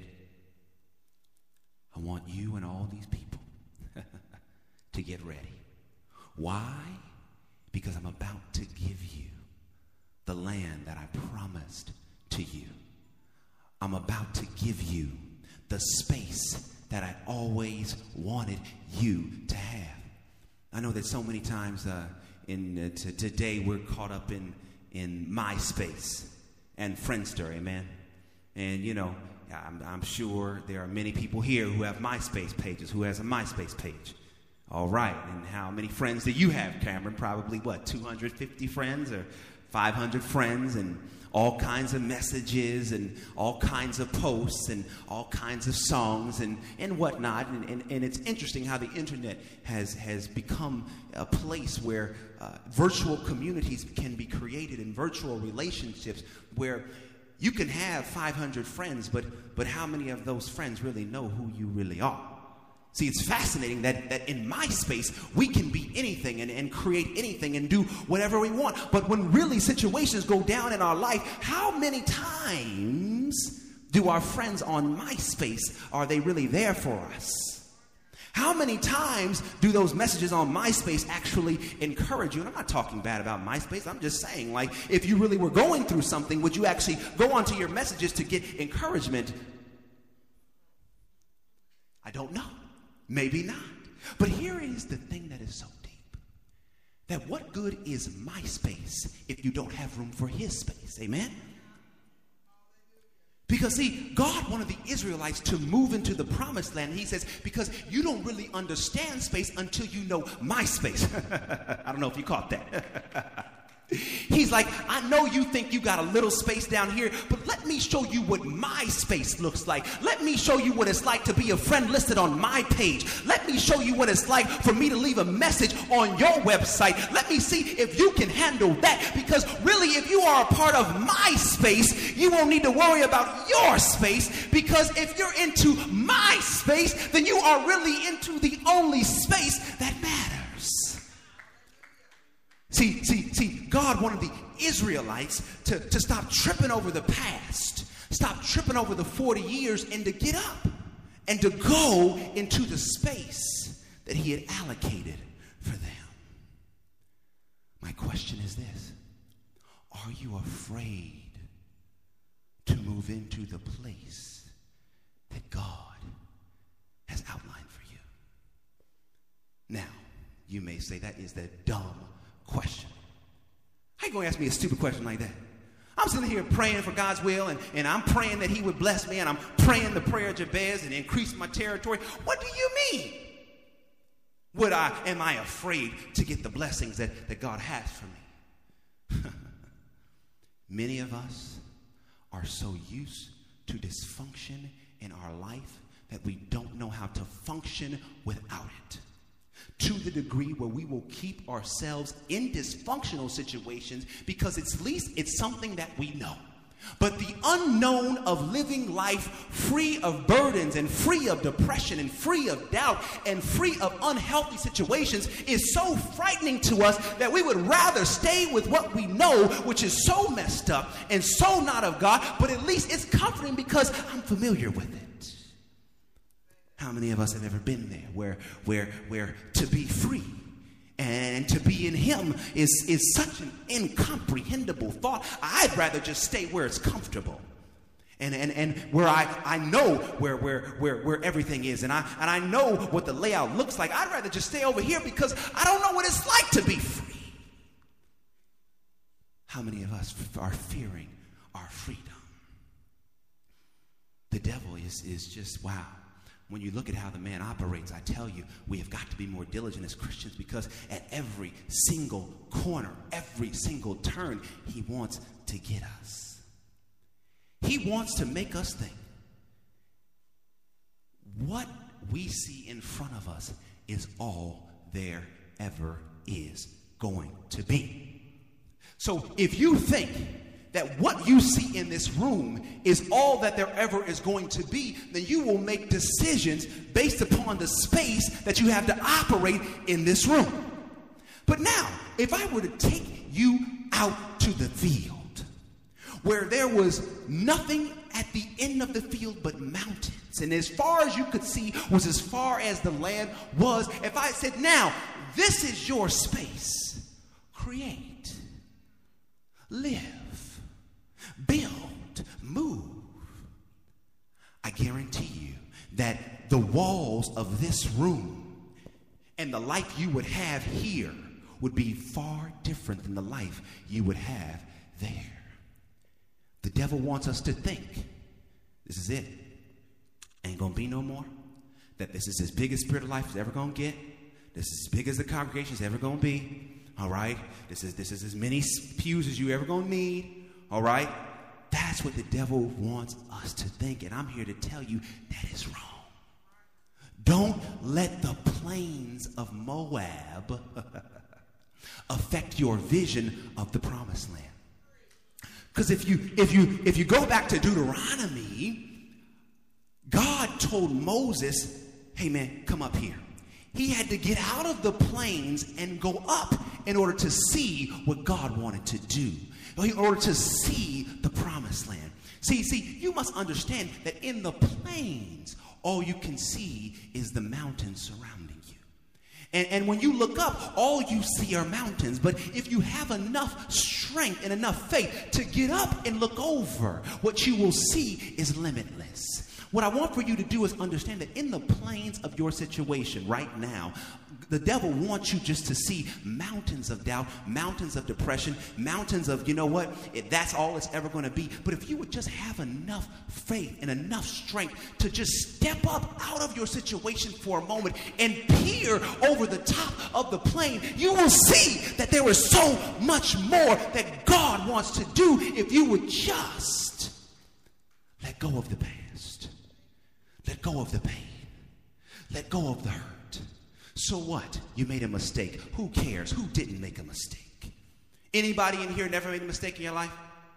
Speaker 1: I want you and all these people to get ready. Why? Because I'm about to give you the land that I promised to you. I'm about to give you the space that I always wanted you to have. I know that so many times today we're caught up in MySpace and Friendster, amen? And, you know, I'm sure there are many people here who have MySpace pages. Who has a MySpace page? All right. And how many friends do you have, Cameron? Probably, 250 friends or 500 friends, and all kinds of messages and all kinds of posts and all kinds of songs and whatnot. And it's interesting how the internet has become a place where virtual communities can be created and virtual relationships where you can have 500 friends, but how many of those friends really know who you really are? See, it's fascinating that in MySpace, we can be anything and create anything and do whatever we want. But when really situations go down in our life, how many times do our friends on MySpace, are they really there for us? How many times do those messages on MySpace actually encourage you? And I'm not talking bad about MySpace. I'm just saying, like, if you really were going through something, would you actually go onto your messages to get encouragement? I don't know. Maybe not. But here is the thing that is so deep. That what good is MySpace if you don't have room for his space? Amen? Because, see, God wanted the Israelites to move into the promised land. He says, because you don't really understand space until you know my space. I don't know if you caught that. He's like, I know you think you got a little space down here, but let me show you what my space looks like. Let me show you what it's like to be a friend listed on my page. Let me show you what it's like for me to leave a message on your website. Let me see if you can handle that, because really, if you are a part of my space, you won't need to worry about your space, because if you're into my space, then you are really into the only space that matters. See, God wanted the Israelites to stop tripping over the past, stop tripping over the 40 years, and to get up and to go into the space that he had allocated for them. My question is this: are you afraid to move into the place that God has outlined for you? Now, you may say that is the dumb question. How you going to ask me a stupid question like that? I'm sitting here praying for God's will, and I'm praying that he would bless me, and I'm praying the prayer of Jabez and increase my territory. What do you mean? Am I afraid to get the blessings that God has for me? Many of us are so used to dysfunction in our life that we don't know how to function without it. To the degree where we will keep ourselves in dysfunctional situations because at least it's something that we know. But the unknown of living life free of burdens and free of depression and free of doubt and free of unhealthy situations is so frightening to us that we would rather stay with what we know, which is so messed up and so not of God, but at least it's comforting because I'm familiar with it. How many of us have ever been there where to be free and to be in him is such an incomprehensible thought? I'd rather just stay where it's comfortable and where I know where everything is, and I know what the layout looks like. I'd rather just stay over here because I don't know what it's like to be free. How many of us are fearing our freedom? The devil is just, wow. When you look at how the man operates, I tell you, we have got to be more diligent as Christians, because at every single corner, every single turn, he wants to get us. He wants to make us think what we see in front of us is all there ever is going to be. So if you think that what you see in this room is all that there ever is going to be, then you will make decisions based upon the space that you have to operate in this room. But now, if I were to take you out to the field, where there was nothing at the end of the field but mountains, and as far as you could see was as far as the land was, if I said, now, this is your space, create, live, build, move, I guarantee you that the walls of this room and the life you would have here would be far different than the life you would have there. The devil wants us to think, this is it. Ain't going to be no more. That this is as big as Spirit of Life is ever going to get. This is as big as the congregation is ever going to be. All right? This is as many pews as you ever going to need. All right? That's what the devil wants us to think. And I'm here to tell you that is wrong. Don't let the plains of Moab affect your vision of the promised land. Because if you go back to Deuteronomy, God told Moses, hey man, come up here. He had to get out of the plains and go up in order to see what God wanted to do, in order to see the promised land. See, you must understand that in the plains, all you can see is the mountains surrounding you. And when you look up, all you see are mountains. But if you have enough strength and enough faith to get up and look over, what you will see is limitless. What I want for you to do is understand that in the plains of your situation right now, the devil wants you just to see mountains of doubt, mountains of depression, mountains of, you know what, that's all it's ever going to be. But if you would just have enough faith and enough strength to just step up out of your situation for a moment and peer over the top of the plain, you will see that there is so much more that God wants to do if you would just let go of the past. Let go of the pain. Let go of the hurt. So what? You made a mistake. Who cares? Who didn't make a mistake? Anybody in here never made a mistake in your life?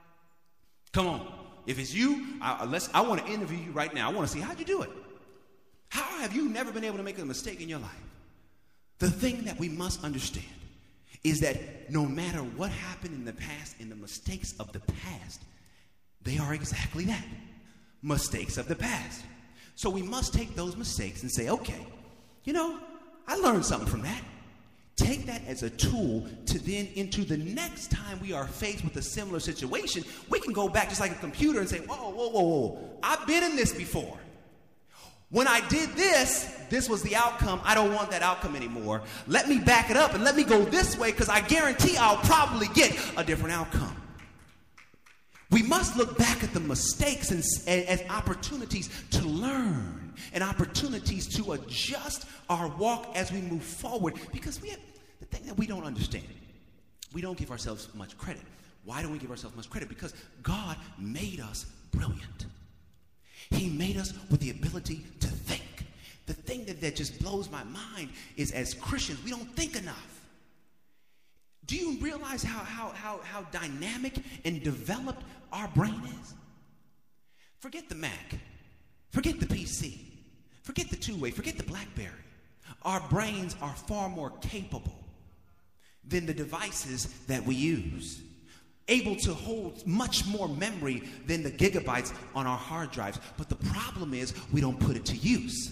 Speaker 1: Come on. If it's you, I want to interview you right now. I want to see, how'd you do it? How have you never been able to make a mistake in your life? The thing that we must understand is that no matter what happened in the past, in the mistakes of the past, they are exactly that. Mistakes of the past. So we must take those mistakes and say, okay, you know, I learned something from that. Take that as a tool to then into the next time we are faced with a similar situation, we can go back just like a computer and say, whoa. I've been in this before. When I did this, this was the outcome. I don't want that outcome anymore. Let me back it up and let me go this way because I guarantee I'll probably get a different outcome. We must look back at the mistakes as opportunities to learn and opportunities to adjust our walk as we move forward, because we have the thing that we don't understand. We don't give ourselves much credit. Why don't we give ourselves much credit? Because God made us brilliant. He made us with the ability to think. The thing that just blows my mind is as Christians, we don't think enough. Do you realize how dynamic and developed our brain is? Forget the Mac. Forget the PC. Forget the two-way. Forget the BlackBerry. Our brains are far more capable than the devices that we use. Able to hold much more memory than the gigabytes on our hard drives. But the problem is we don't put it to use.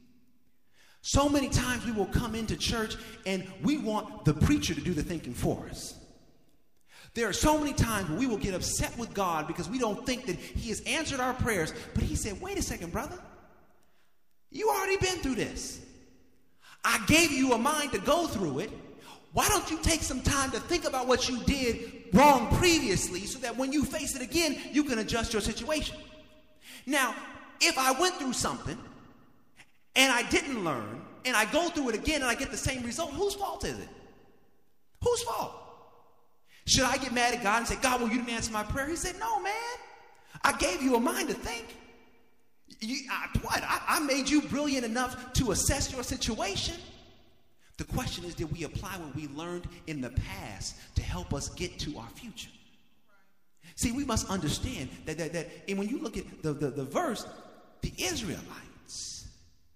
Speaker 1: So many times we will come into church and we want the preacher to do the thinking for us. There are so many times where we will get upset with God because we don't think that he has answered our prayers. But he said, wait a second, brother. You already been through this. I gave you a mind to go through it. Why don't you take some time to think about what you did wrong previously so that when you face it again, you can adjust your situation? Now, if I went through something and I didn't learn and I go through it again and I get the same result, whose fault is it? Whose fault? Should I get mad at God and say, God, well, you didn't answer my prayer? He said, no, man. I gave you a mind to think. I made you brilliant enough to assess your situation. The question is, did we apply what we learned in the past to help us get to our future? See, we must understand that and when you look at the verse, the Israelites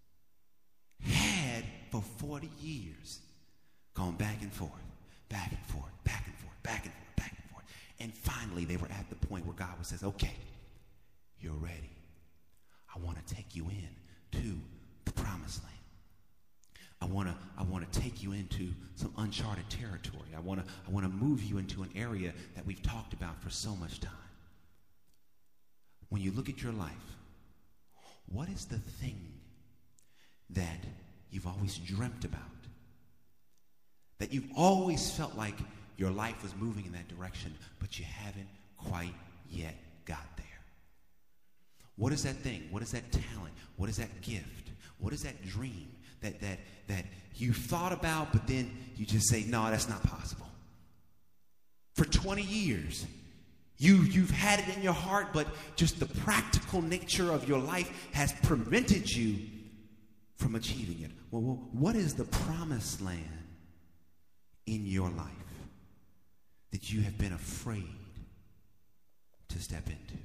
Speaker 1: had for 40 years gone back and forth, back and forth, back and forth, back and forth, back and forth. And finally, they were at the point where God says, okay, you're ready. I want to take you in to the promised land. I want to take you into some uncharted territory. I want to move you into an area that we've talked about for so much time. When you look at your life, what is the thing that you've always dreamt about? That you've always felt like your life was moving in that direction, but you haven't quite yet got there. What is that thing? What is that talent? What is that gift? What is that dream that you thought about, but then you just say, no, that's not possible? For 20 years, you've had it in your heart, but just the practical nature of your life has prevented you from achieving it. Well, what is the promised land in your life that you have been afraid to step into?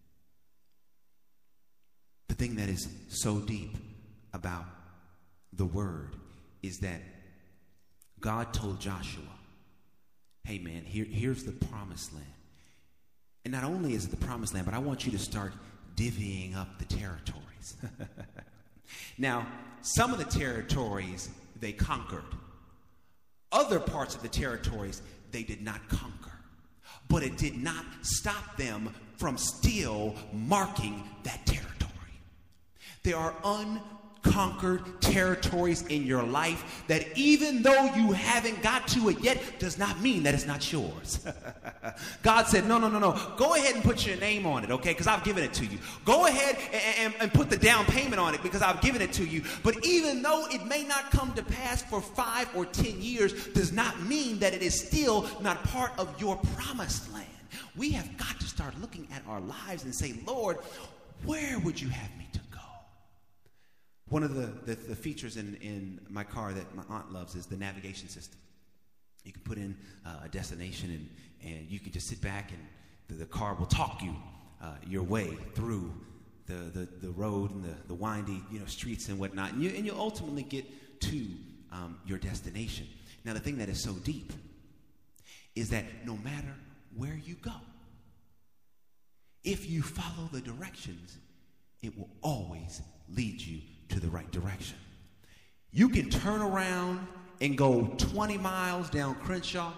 Speaker 1: The thing that is so deep about the word is that God told Joshua, hey man, here's the promised land. And not only is it the promised land, but I want you to start divvying up the territories. Now, some of the territories they conquered. Other parts of the territories they did not conquer. But it did not stop them from still marking that territory. There are unconquered territories in your life that even though you haven't got to it yet, does not mean that it's not yours. God said, no. Go ahead and put your name on it, okay? Because I've given it to you. Go ahead and put the down payment on it because I've given it to you. But even though it may not come to pass for 5 or 10 years, does not mean that it is still not part of your promised land. We have got to start looking at our lives and say, Lord, where would you have me to go? One of the features in my car that my aunt loves is the navigation system. You can put in a destination and you can just sit back and the car will talk you your way through the road and the windy streets and whatnot. And you'll ultimately get to your destination. Now, the thing that is so deep is that no matter where you go, if you follow the directions, it will always lead you to the right direction. You can turn around and go 20 miles down Crenshaw,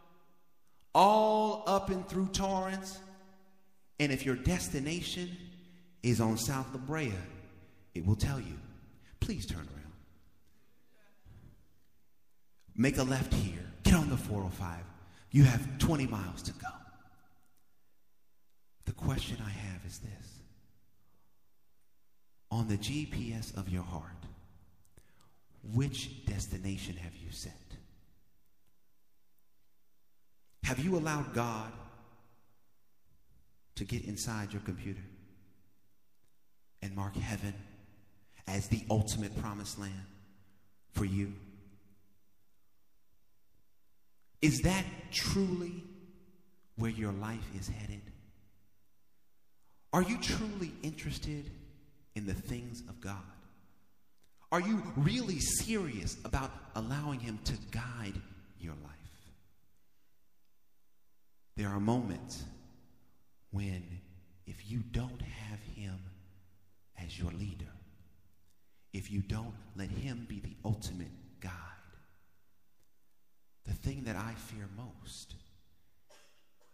Speaker 1: all up and through Torrance, and if your destination is on South La Brea, it will tell you, please turn around. Make a left here. Get on the 405. You have 20 miles to go. The question I have is this. On the GPS of your heart, which destination have you set? Have you allowed God to get inside your computer and mark heaven as the ultimate promised land for you? Is that truly where your life is headed? Are you truly interested in the things of God? Are you really serious about allowing him to guide your life? There are moments when if you don't have him as your leader, if you don't let him be the ultimate guide, the thing that I fear most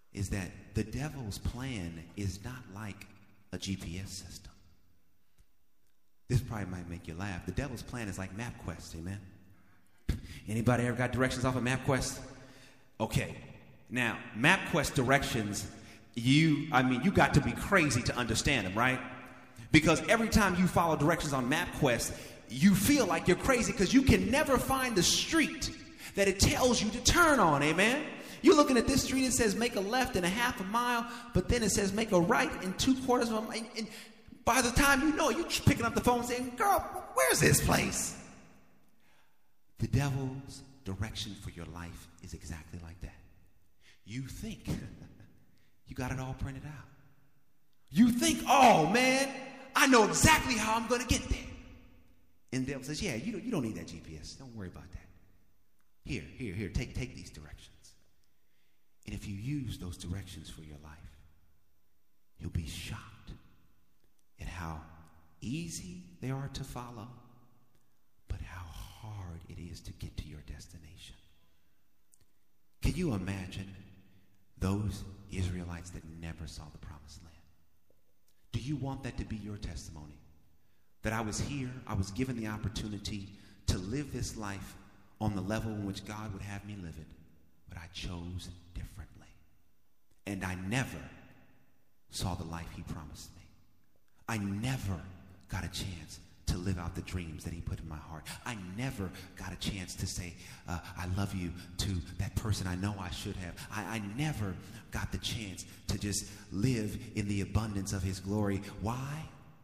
Speaker 1: is that the devil's plan is not like a GPS system. This probably might make you laugh. The devil's plan is like MapQuest, amen? Anybody ever got directions off of MapQuest? Okay. Now, MapQuest directions, you got to be crazy to understand them, right? Because every time you follow directions on MapQuest, you feel like you're crazy because you can never find the street that it tells you to turn on, amen? You're looking at this street, it says make a left in a half a mile, but then it says make a right in 3/4 of a mile. And by the time you know, you're picking up the phone saying, girl, where's this place? The devil's direction for your life is exactly like that. You think you got it all printed out. You think, oh man, I know exactly how I'm going to get there. And the devil says, yeah, you don't need that GPS. Don't worry about that. Here, take these directions. And if you use those directions for your life, you'll be shocked at how easy they are to follow, but how hard it is to get to your destination. Can you imagine those Israelites that never saw the promised land? Do you want that to be your testimony? That I was here, I was given the opportunity to live this life on the level in which God would have me live it, but I chose differently. And I never saw the life he promised me. I never got a chance to live out the dreams that he put in my heart. I never got a chance to say, I love you to that person I know I should have. I never got the chance to just live in the abundance of his glory. Why?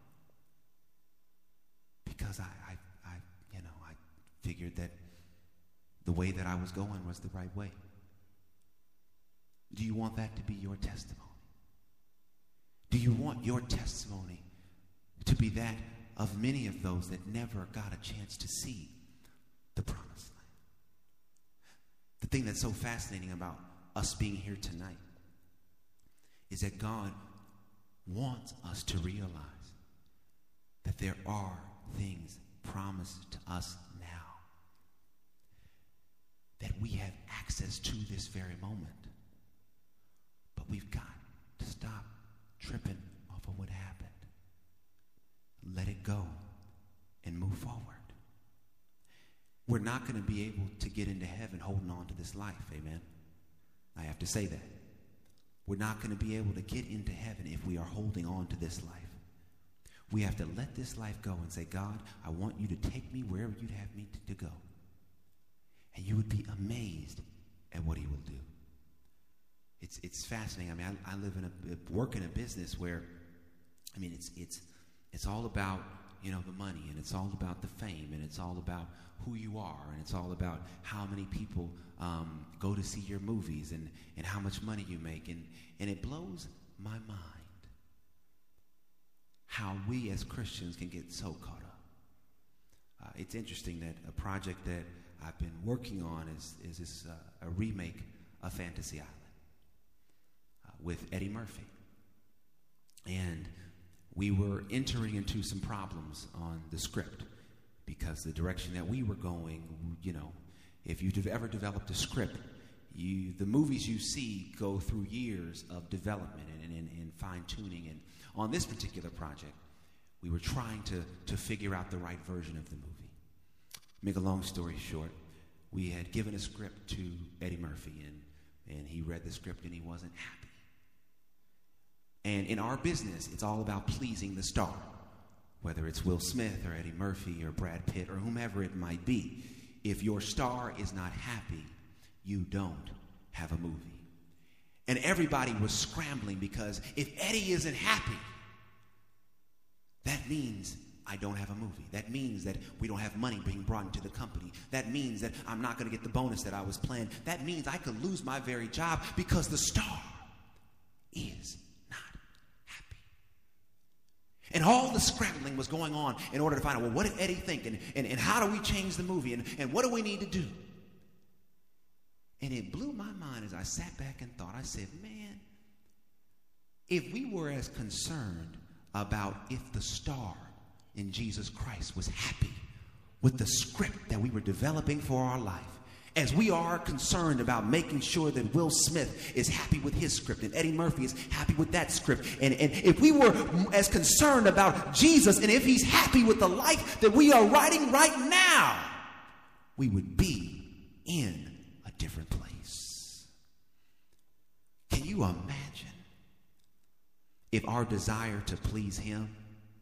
Speaker 1: Because I figured that the way that I was going was the right way. Do you want that to be your testimony? Do you want your testimony to be that of many of those that never got a chance to see the promised land? The thing that's so fascinating about us being here tonight is that God wants us to realize that there are things promised to us now, that we have access to this very moment. But we've got to stop tripping off of what happened. Let it go and move forward. We're not going to be able to get into heaven holding on to this life, amen? I have to say that. We're not going to be able to get into heaven if we are holding on to this life. We have to let this life go and say, God, I want you to take me wherever you'd have me to go. And you would be amazed at what he will do. It's fascinating. I mean, I work in a business where, I mean, it's all about, the money, and it's all about the fame, and it's all about who you are, and it's all about how many people go to see your movies and how much money you make. And it blows my mind how we as Christians can get so caught up. It's interesting that a project that I've been working on is this a remake of Fantasy Island with Eddie Murphy. And we were entering into some problems on the script because the direction that we were going, if you've ever developed a script, the movies you see go through years of development and fine-tuning. And on this particular project, we were trying to figure out the right version of the movie. Make a long story short, we had given a script to Eddie Murphy, and he read the script and he wasn't happy. And in our business, it's all about pleasing the star, whether it's Will Smith or Eddie Murphy or Brad Pitt or whomever it might be. If your star is not happy, you don't have a movie. And everybody was scrambling because if Eddie isn't happy, that means I don't have a movie. That means that we don't have money being brought into the company. That means that I'm not going to get the bonus that I was planned. That means I could lose my very job because the star is not happy. And all the scrambling was going on in order to find out, well, what did Eddie think? And how do we change the movie? And what do we need to do? And it blew my mind as I sat back and thought. I said, man, if we were as concerned about if the star in Jesus Christ was happy with the script that we were developing for our life, as we are concerned about making sure that Will Smith is happy with his script and Eddie Murphy is happy with that script. And if we were as concerned about Jesus and if he's happy with the life that we are writing right now, we would be in a different place. Can you imagine if our desire to please him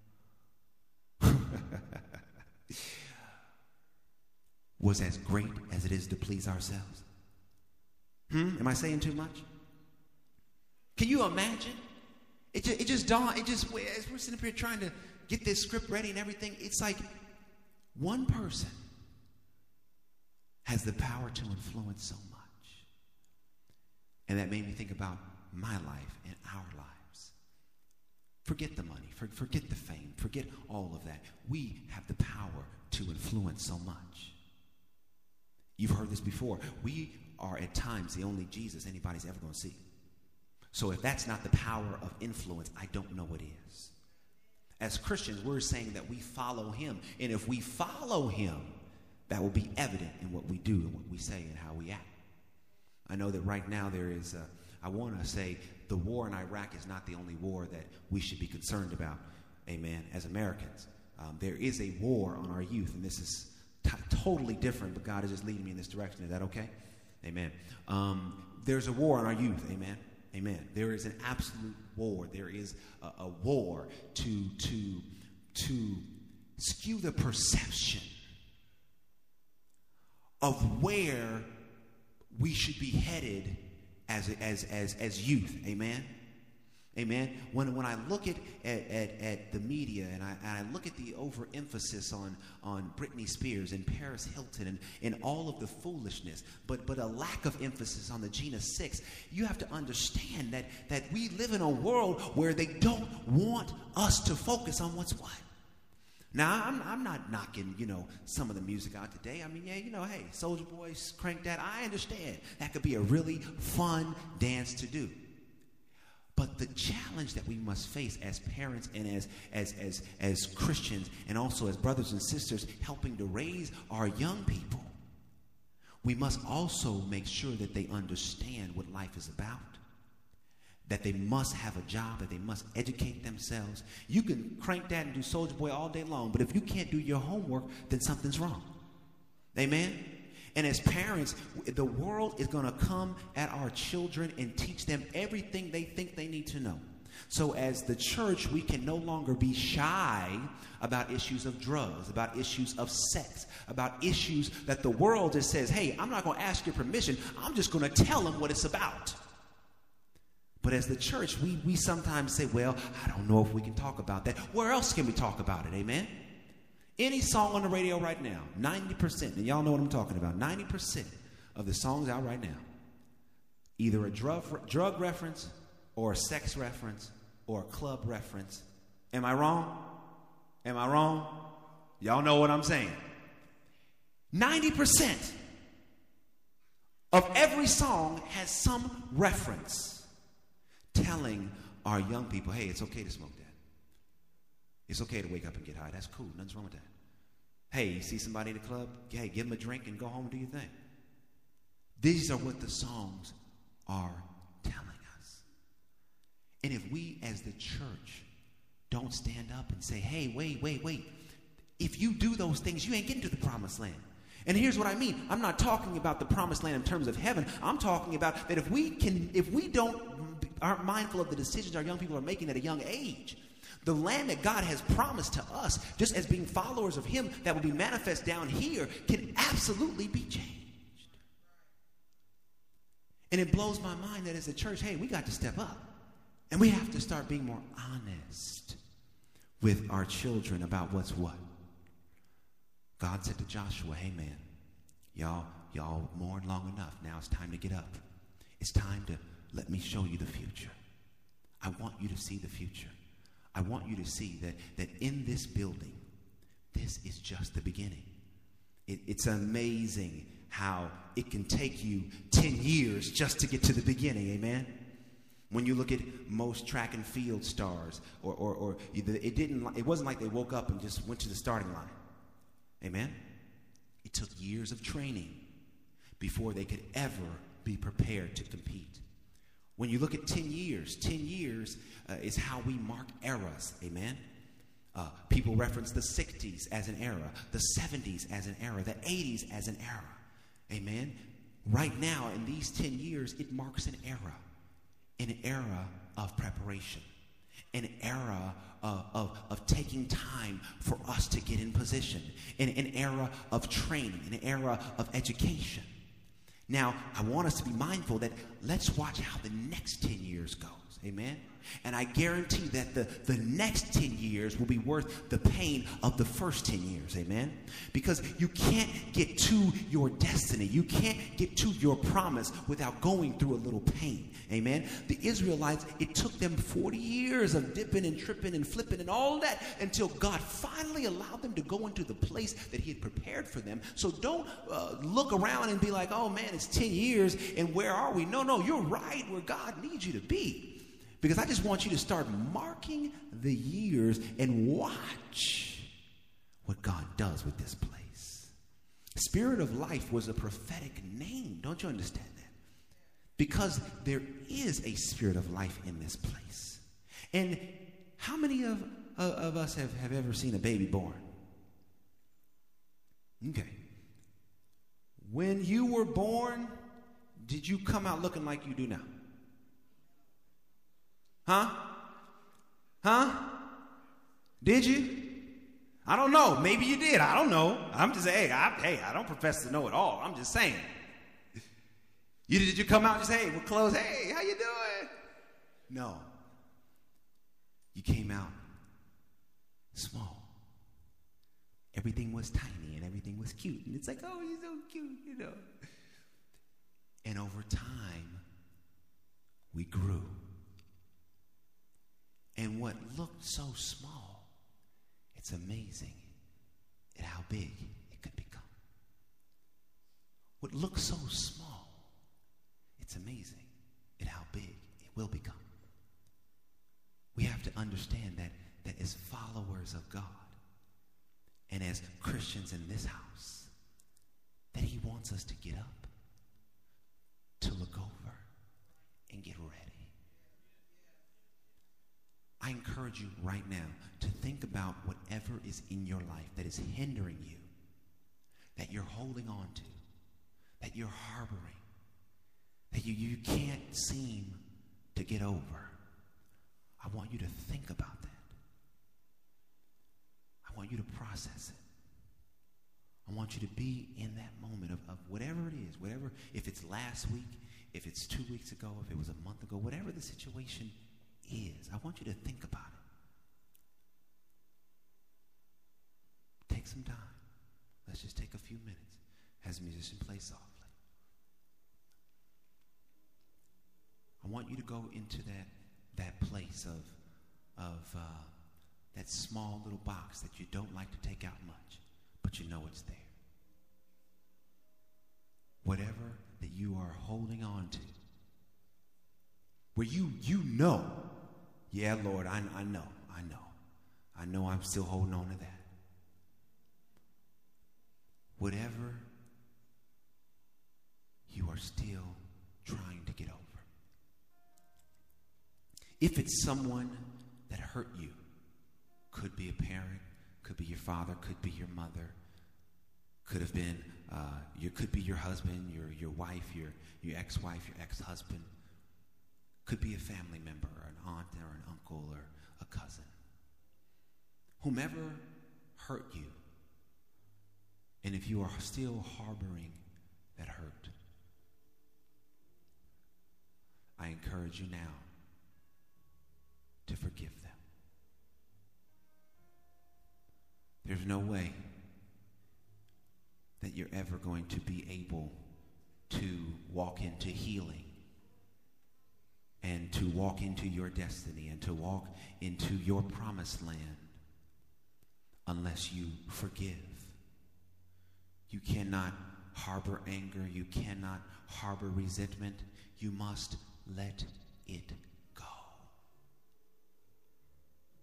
Speaker 1: was as great as it is to please ourselves? Am I saying too much? Can you imagine? It just dawned, as we're sitting up here trying to get this script ready and everything, it's like one person has the power to influence so much. And that made me think about my life and our lives. Forget the money, forget the fame, forget all of that. We have the power to influence so much. You've heard this before. We are at times the only Jesus anybody's ever going to see. So if that's not the power of influence, I don't know what is. As Christians, we're saying that we follow him. And if we follow him, that will be evident in what we do and what we say and how we act. I know that right now there is, I want to say, the war in Iraq is not the only war that we should be concerned about, amen, as Americans. There is a war on our youth, and this is totally different, but God is just leading me in this direction. Is that okay? Amen. There's a war on our youth. Amen. Amen. There is an absolute war. There is a war to skew the perception of where we should be headed as youth. Amen. Amen. When I look at the media and I look at the overemphasis on Britney Spears and Paris Hilton and all of the foolishness, but a lack of emphasis on the Gina 6, you have to understand that we live in a world where they don't want us to focus on what's what. Now, I'm not knocking, some of the music out today. I mean, yeah, hey, Soulja Boy, Crank That. I understand. That could be a really fun dance to do. But the challenge that we must face as parents and as Christians and also as brothers and sisters helping to raise our young people, we must also make sure that they understand what life is about, that they must have a job, that they must educate themselves. You can crank that and do Soulja Boy all day long, but if you can't do your homework, then something's wrong. Amen? And as parents, the world is going to come at our children and teach them everything they think they need to know. So as the church, we can no longer be shy about issues of drugs, about issues of sex, about issues that the world just says, hey, I'm not going to ask your permission. I'm just going to tell them what it's about. But as the church, we sometimes say, well, I don't know if we can talk about that. Where else can we talk about it? Amen? Any song on the radio right now, 90%, and y'all know what I'm talking about, 90% of the songs out right now, either a drug reference or a sex reference or a club reference. Am I wrong? Am I wrong? Y'all know what I'm saying. 90% of every song has some reference telling our young people, hey, it's okay to smoke that. It's okay to wake up and get high. That's cool. Nothing's wrong with that. Hey, you see somebody in the club? Hey, give them a drink and go home and do your thing. These are what the songs are telling us. And if we as the church don't stand up and say, hey, wait. If you do those things, you ain't getting to the promised land. And here's what I mean. I'm not talking about the promised land in terms of heaven. I'm talking about that if we aren't mindful of the decisions our young people are making at a young age, the land that God has promised to us, just as being followers of him that will be manifest down here, can absolutely be changed. And it blows my mind that as a church, hey, we got to step up. And we have to start being more honest with our children about what's what. God said to Joshua, hey man, y'all mourned long enough. Now it's time to get up. It's time to let me show you the future. I want you to see the future. I want you to see that in this building, this is just the beginning. It's amazing how it can take you 10 years just to get to the beginning, amen? When you look at most track and field stars, or it wasn't like they woke up and just went to the starting line, amen? It took years of training before they could ever be prepared to compete. When you look at 10 years is how we mark eras, amen? People reference the 60s as an era, the 70s as an era, the 80s as an era, amen? Right now, in these 10 years, it marks an era of preparation, an era of taking time for us to get in position, an era of training, an era of education. Now, I want us to be mindful that let's watch how the next 10 years goes, amen? And I guarantee that the next 10 years will be worth the pain of the first 10 years, amen? Because you can't get to your destiny. You can't get to your promise without going through a little pain, amen? The Israelites, it took them 40 years of dipping and tripping and flipping and all that until God finally allowed them to go into the place that he had prepared for them. So don't look around and be like, oh man, it's 10 years and where are we? No, you're right where God needs you to be. Because I just want you to start marking the years and watch what God does with this place. Spirit of Life was a prophetic name. Don't you understand that? Because there is a spirit of life in this place. And how many of us have ever seen a baby born? Okay. When you were born, did you come out looking like you do now? Huh? Did you? I don't know. Maybe you did. I don't know. I'm just saying, I don't profess to know it all. I'm just saying. Did you come out and just, hey, we're close. Hey, how you doing? No. You came out small. Everything was tiny and everything was cute. And it's like, oh, you're so cute, you know. And over time, we grew. And what looked so small, it's amazing at how big it could become. What looks so small, it's amazing at how big it will become. We have to understand that as followers of God and as Christians in this house, that he wants us to get up, to look over, and get ready. I encourage you right now to think about whatever is in your life that is hindering you, that you're holding on to, that you're harboring, that you can't seem to get over. I want you to think about that. I want you to process it. I want you to be in that moment of whatever it is, whatever, if it's last week, if it's 2 weeks ago, if it was a month ago, whatever the situation is, I want you to think about it. Take some time. Let's just take a few minutes as a musician plays softly. I want you to go into that place of that small little box that you don't like to take out much, but you know it's there. Whatever that you are holding on to, where you know, yeah, Lord, I know I'm still holding on to that. Whatever you are still trying to get over. If it's someone that hurt you, could be a parent, could be your father, could be your mother, could have been, could be your husband, your wife, your ex-wife, your ex-husband, could be a family member, or an aunt, or an uncle, or a cousin. Whomever hurt you, and if you are still harboring that hurt, I encourage you now to forgive them. There's no way that you're ever going to be able to walk into healing and to walk into your destiny and to walk into your promised land unless you forgive. You cannot harbor anger. You cannot harbor resentment. You must let it go.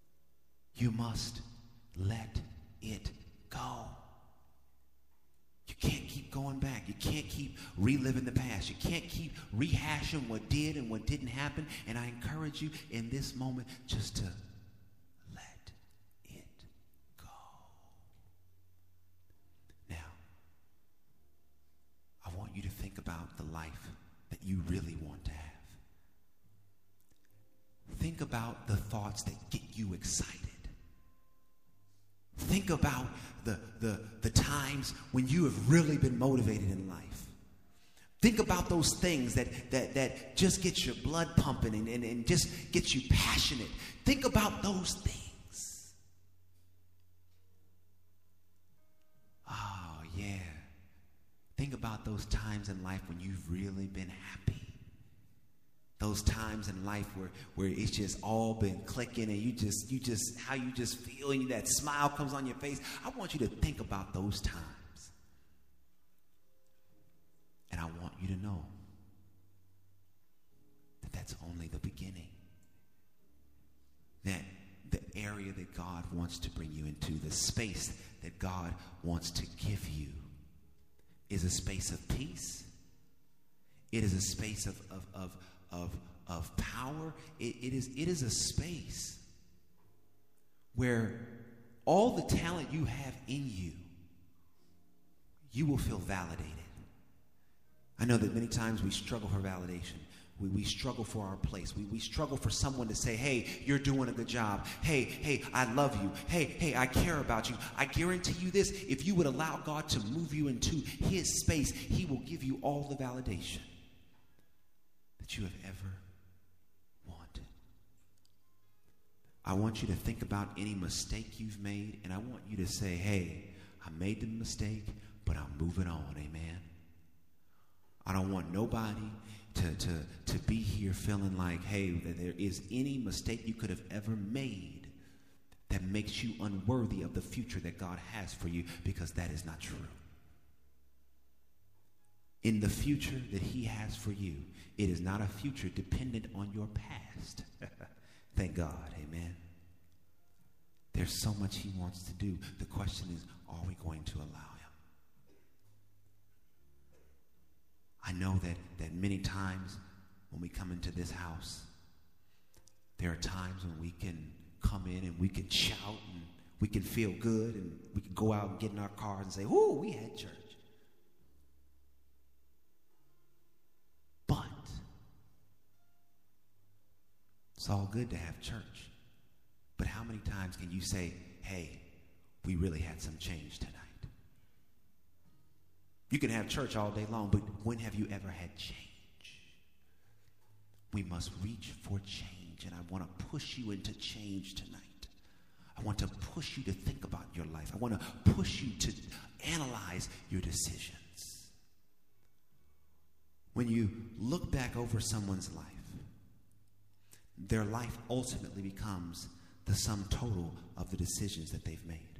Speaker 1: You must let it go. You can't keep going back. You can't keep reliving the past. You can't keep rehashing what did and what didn't happen. And I encourage you in this moment just to let it go. Now, I want you to think about the life that you really want to have. Think about the thoughts that get you excited. Think about the times when you have really been motivated in life. Think about those things that just get your blood pumping and just get you passionate. Think about those things. Oh, yeah. Think about those times in life when you've really been happy. Those times in life where it's just all been clicking and you just how you just feel and that smile comes on your face. I want you to think about those times. And I want you to know that that's only the beginning. That the area that God wants to bring you into, the space that God wants to give you, is a space of peace. It is a space of power. It is a space where all the talent you have in you, you will feel validated. I know that many times we struggle for validation. We struggle for our place. We struggle for someone to say, hey, you're doing a good job. Hey, I love you. Hey, I care about you. I guarantee you this, if you would allow God to move you into his space, he will give you all the validation that you have ever wanted. I want you to think about any mistake you've made, and I want you to say, hey, I made the mistake, but I'm moving on, amen? I don't want nobody to be here feeling like, hey, that there is any mistake you could have ever made that makes you unworthy of the future that God has for you, because that is not true. In the future that he has for you, it is not a future dependent on your past. Thank God, amen. There's so much he wants to do. The question is, are we going to allow him? I know that many times when we come into this house, there are times when we can come in and we can shout and we can feel good and we can go out and get in our cars and say, ooh, we had church. But it's all good to have church. But how many times can you say, hey, we really had some change tonight? You can have church all day long, but when have you ever had change? We must reach for change, and I want to push you into change tonight. I want to push you to think about your life. I want to push you to analyze your decisions. When you look back over someone's life, their life ultimately becomes the sum total of the decisions that they've made.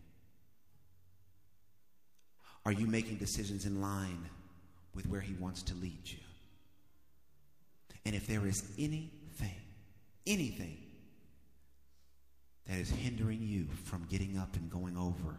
Speaker 1: Are you making decisions in line with where he wants to lead you? And if there is anything that is hindering you from getting up and going over,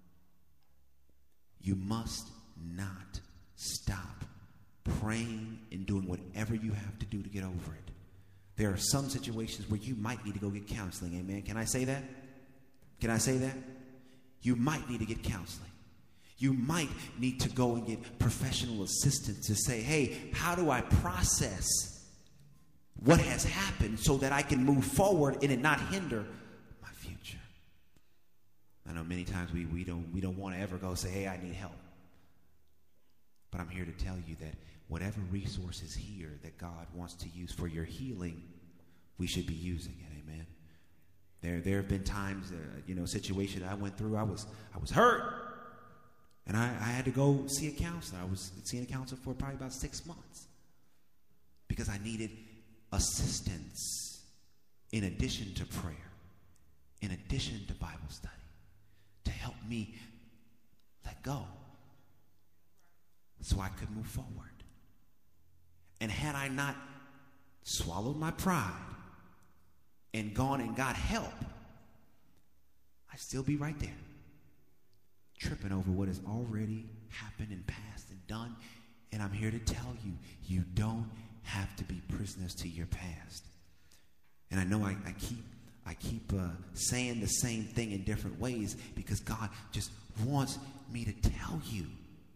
Speaker 1: you must not stop praying and doing whatever you have to do to get over it. There are some situations where you might need to go get counseling, amen? Can I say that? Can I say that? You might need to get counseling. You might need to go and get professional assistance to say, hey, how do I process what has happened so that I can move forward and it not hinder my future? I know many times we don't want to ever go say, hey, I need help. But I'm here to tell you that whatever resource is here that God wants to use for your healing, we should be using it, amen? There have been times, situation I went through, I was hurt. And I had to go see a counselor. I was seeing a counselor for probably about 6 months because I needed assistance in addition to prayer, in addition to Bible study, to help me let go so I could move forward. And had I not swallowed my pride and gone and got help, I'd still be right there, tripping over what has already happened and passed and done. And I'm here to tell you, you don't have to be prisoners to your past. And I know I keep saying the same thing in different ways because God just wants me to tell you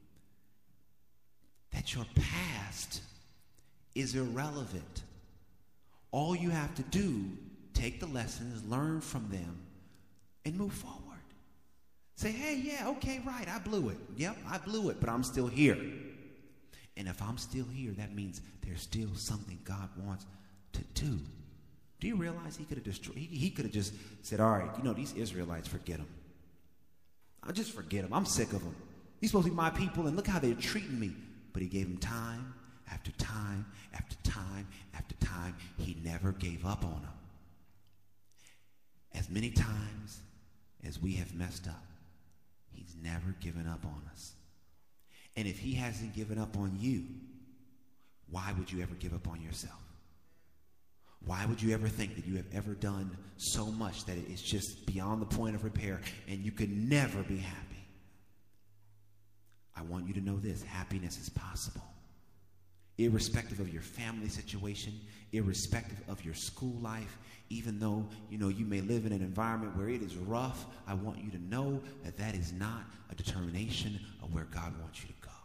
Speaker 1: that your past is irrelevant. All you have to do, take the lessons, learn from them, and move forward. Say, hey, yeah, okay, right, I blew it. Yep, I blew it, but I'm still here. And if I'm still here, that means there's still something God wants to do. Do you realize he could have destroyed? He could have just said, all right, these Israelites, forget them. I'll just forget them. I'm sick of them. These supposed to be my people, and look how they're treating me. But he gave them time after time after time after time. He never gave up on them. As many times as we have messed up, he's never given up on us. And if he hasn't given up on you, why would you ever give up on yourself? Why would you ever think that you have ever done so much that it's just beyond the point of repair and you could never be happy? I want you to know this: happiness is possible. Irrespective of your family situation, irrespective of your school life, even though, you may live in an environment where it is rough, I want you to know that that is not a determination of where God wants you to go.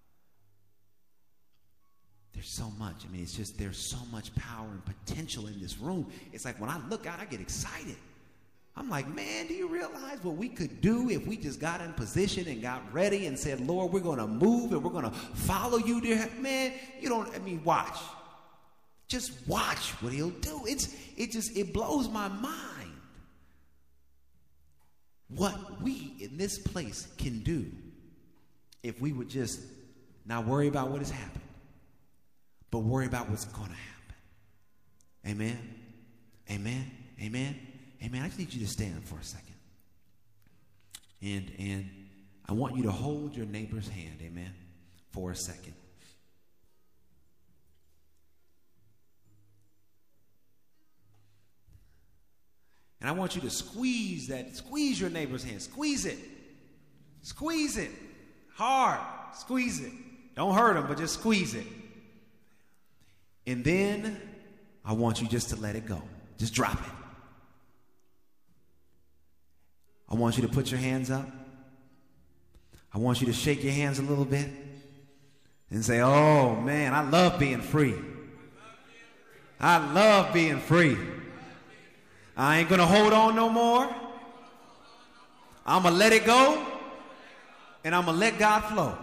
Speaker 1: There's so much. There's so much power and potential in this room. It's like when I look out, I get excited. I'm like, man, do you realize what we could do if we just got in position and got ready and said, Lord, we're going to move and we're going to follow you, dear man? Watch. Just watch what he'll do. It blows my mind what we in this place can do if we would just not worry about what has happened, but worry about what's going to happen. Amen. Amen. Amen. Amen. I just need you to stand for a second. And I want you to hold your neighbor's hand, amen, for a second. And I want you to squeeze your neighbor's hand. Squeeze it. Squeeze it. Hard. Squeeze it. Don't hurt him, but just squeeze it. And then I want you just to let it go. Just drop it. I want you to put your hands up. I want you to shake your hands a little bit and say, oh, man, I love being free. I love being free. I ain't going to hold on no more. I'm going to let it go, and I'm going to let God flow.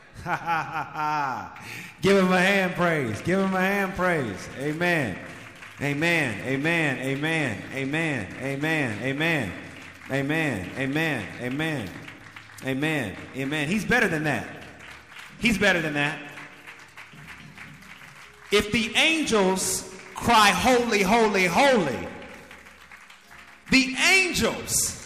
Speaker 1: Give him a hand praise. Give him a hand praise. Amen. Amen. Amen. Amen. Amen. Amen. Amen. Amen. Amen. Amen. Amen. Amen. He's better than that. He's better than that. If the angels cry, holy, holy, holy, the angels,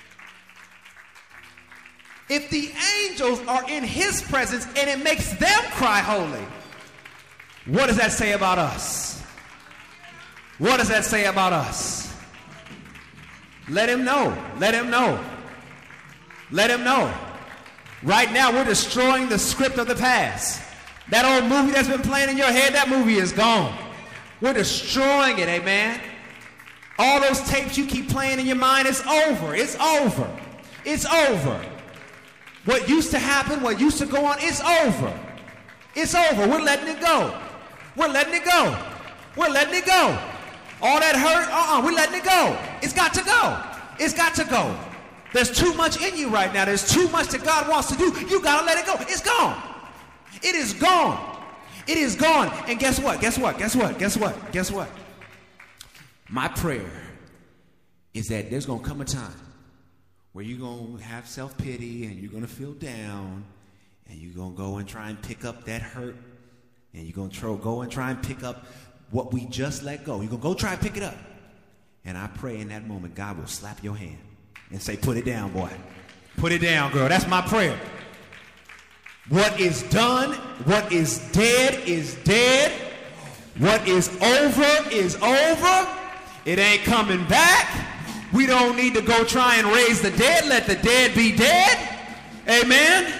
Speaker 1: if the angels are in his presence and it makes them cry holy, what does that say about us? What does that say about us? Let him know. Let him know. Let him know. Right now, we're destroying the script of the past. That old movie that's been playing in your head, that movie is gone. We're destroying it, amen? All those tapes you keep playing in your mind, it's over. It's over. It's over. What used to happen, what used to go on, it's over. It's over. We're letting it go. We're letting it go. We're letting it go. All that hurt, we're letting it go. It's got to go. It's got to go. There's too much in you right now. There's too much that God wants to do. You got to let it go. It's gone. It is gone. It is gone. And guess what? Guess what? Guess what? Guess what? Guess what? My prayer is that there's going to come a time where you're going to have self-pity and you're going to feel down and you're going to go and try and pick up that hurt and you're going to go and try and pick up what we just let go. You're going to go try and pick it up. And I pray in that moment God will slap your hand and say, put it down, boy. Put it down, girl. That's my prayer. What is done, what is dead is dead. What is over is over. It ain't coming back. We don't need to go try and raise the dead. Let the dead be dead. Amen.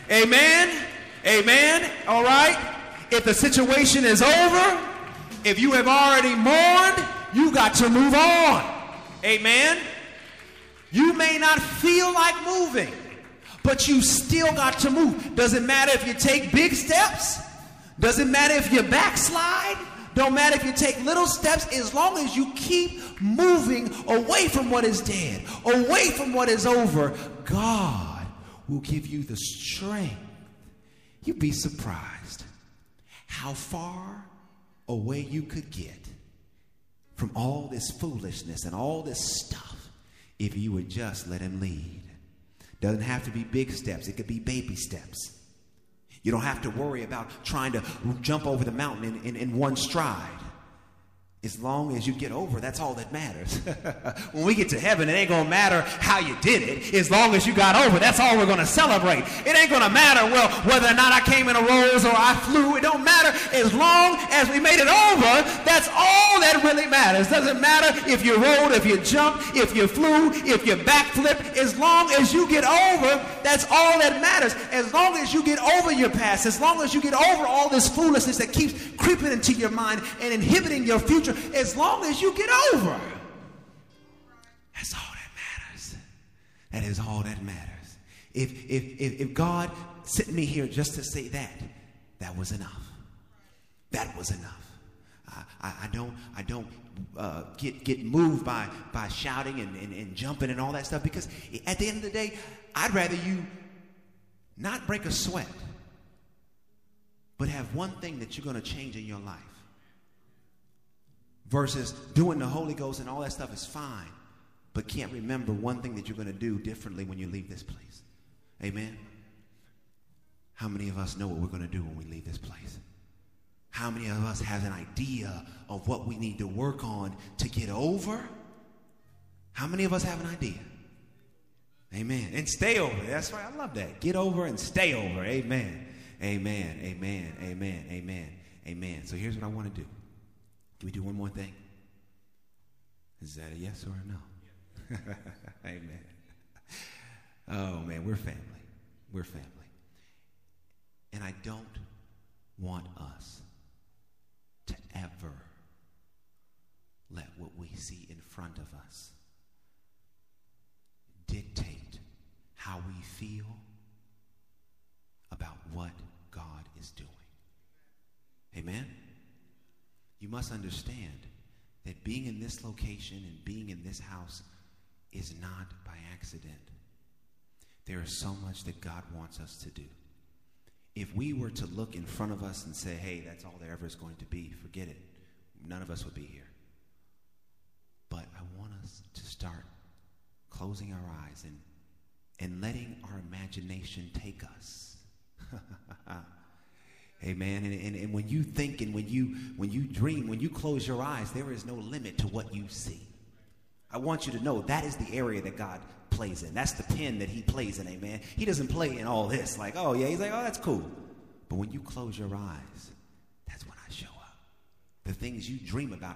Speaker 1: Amen. Amen. All right. If the situation is over, if you have already mourned, you got to move on. Amen. You may not feel like moving, but you still got to move. Doesn't matter if you take big steps. Doesn't matter if you backslide. Don't matter if you take little steps, as long as you keep moving away from what is dead, away from what is over, God will give you the strength. You'd be surprised how far away you could get from all this foolishness and all this stuff if you would just let him lead. Doesn't have to be big steps. It could be baby steps. You don't have to worry about trying to jump over the mountain in one stride. As long as you get over, that's all that matters. When we get to heaven, it ain't going to matter how you did it. As long as you got over, that's all we're going to celebrate. It ain't going to matter, well, whether or not I came in a rose or I flew. It don't matter. As long as we made it over, that's all that really matters. Doesn't matter if you rolled, if you jumped, if you flew, if you backflipped. As long as you get over, that's all that matters. As long as you get over your past, as long as you get over all this foolishness that keeps creeping into your mind and inhibiting your future, as long as you get over, that's all that matters. That is all that matters. If God sent me here just to say that was enough. That was enough. I don't get moved by shouting and jumping and all that stuff, because at the end of the day, I'd rather you not break a sweat, but have one thing that you're going to change in your life. Versus doing the Holy Ghost and all that stuff is fine, but can't remember one thing that you're going to do differently when you leave this place. Amen? How many of us know what we're going to do when we leave this place? How many of us have an idea of what we need to work on to get over? How many of us have an idea? Amen. And stay over. That's right. I love that. Get over and stay over. Amen. Amen. Amen. Amen. Amen. Amen. So here's what I want to do. Can we do one more thing? Is that a yes or a no? Amen. Oh, man, we're family. We're family. And I don't want us to ever let what we see in front of us dictate how we feel about what God is doing. Amen? You must understand that being in this location and being in this house is not by accident. There is so much that God wants us to do. If we were to look in front of us and say, hey, that's all there ever is going to be, forget it. None of us would be here. But I want us to start closing our eyes and letting our imagination take us. Amen. And when you think and when you dream, when you close your eyes, there is no limit to what you see. I want you to know that is the area that God plays in. That's the pen that he plays in, amen. He doesn't play in all this like, oh, yeah. He's like, oh, that's cool. But when you close your eyes, that's when I show up. The things you dream about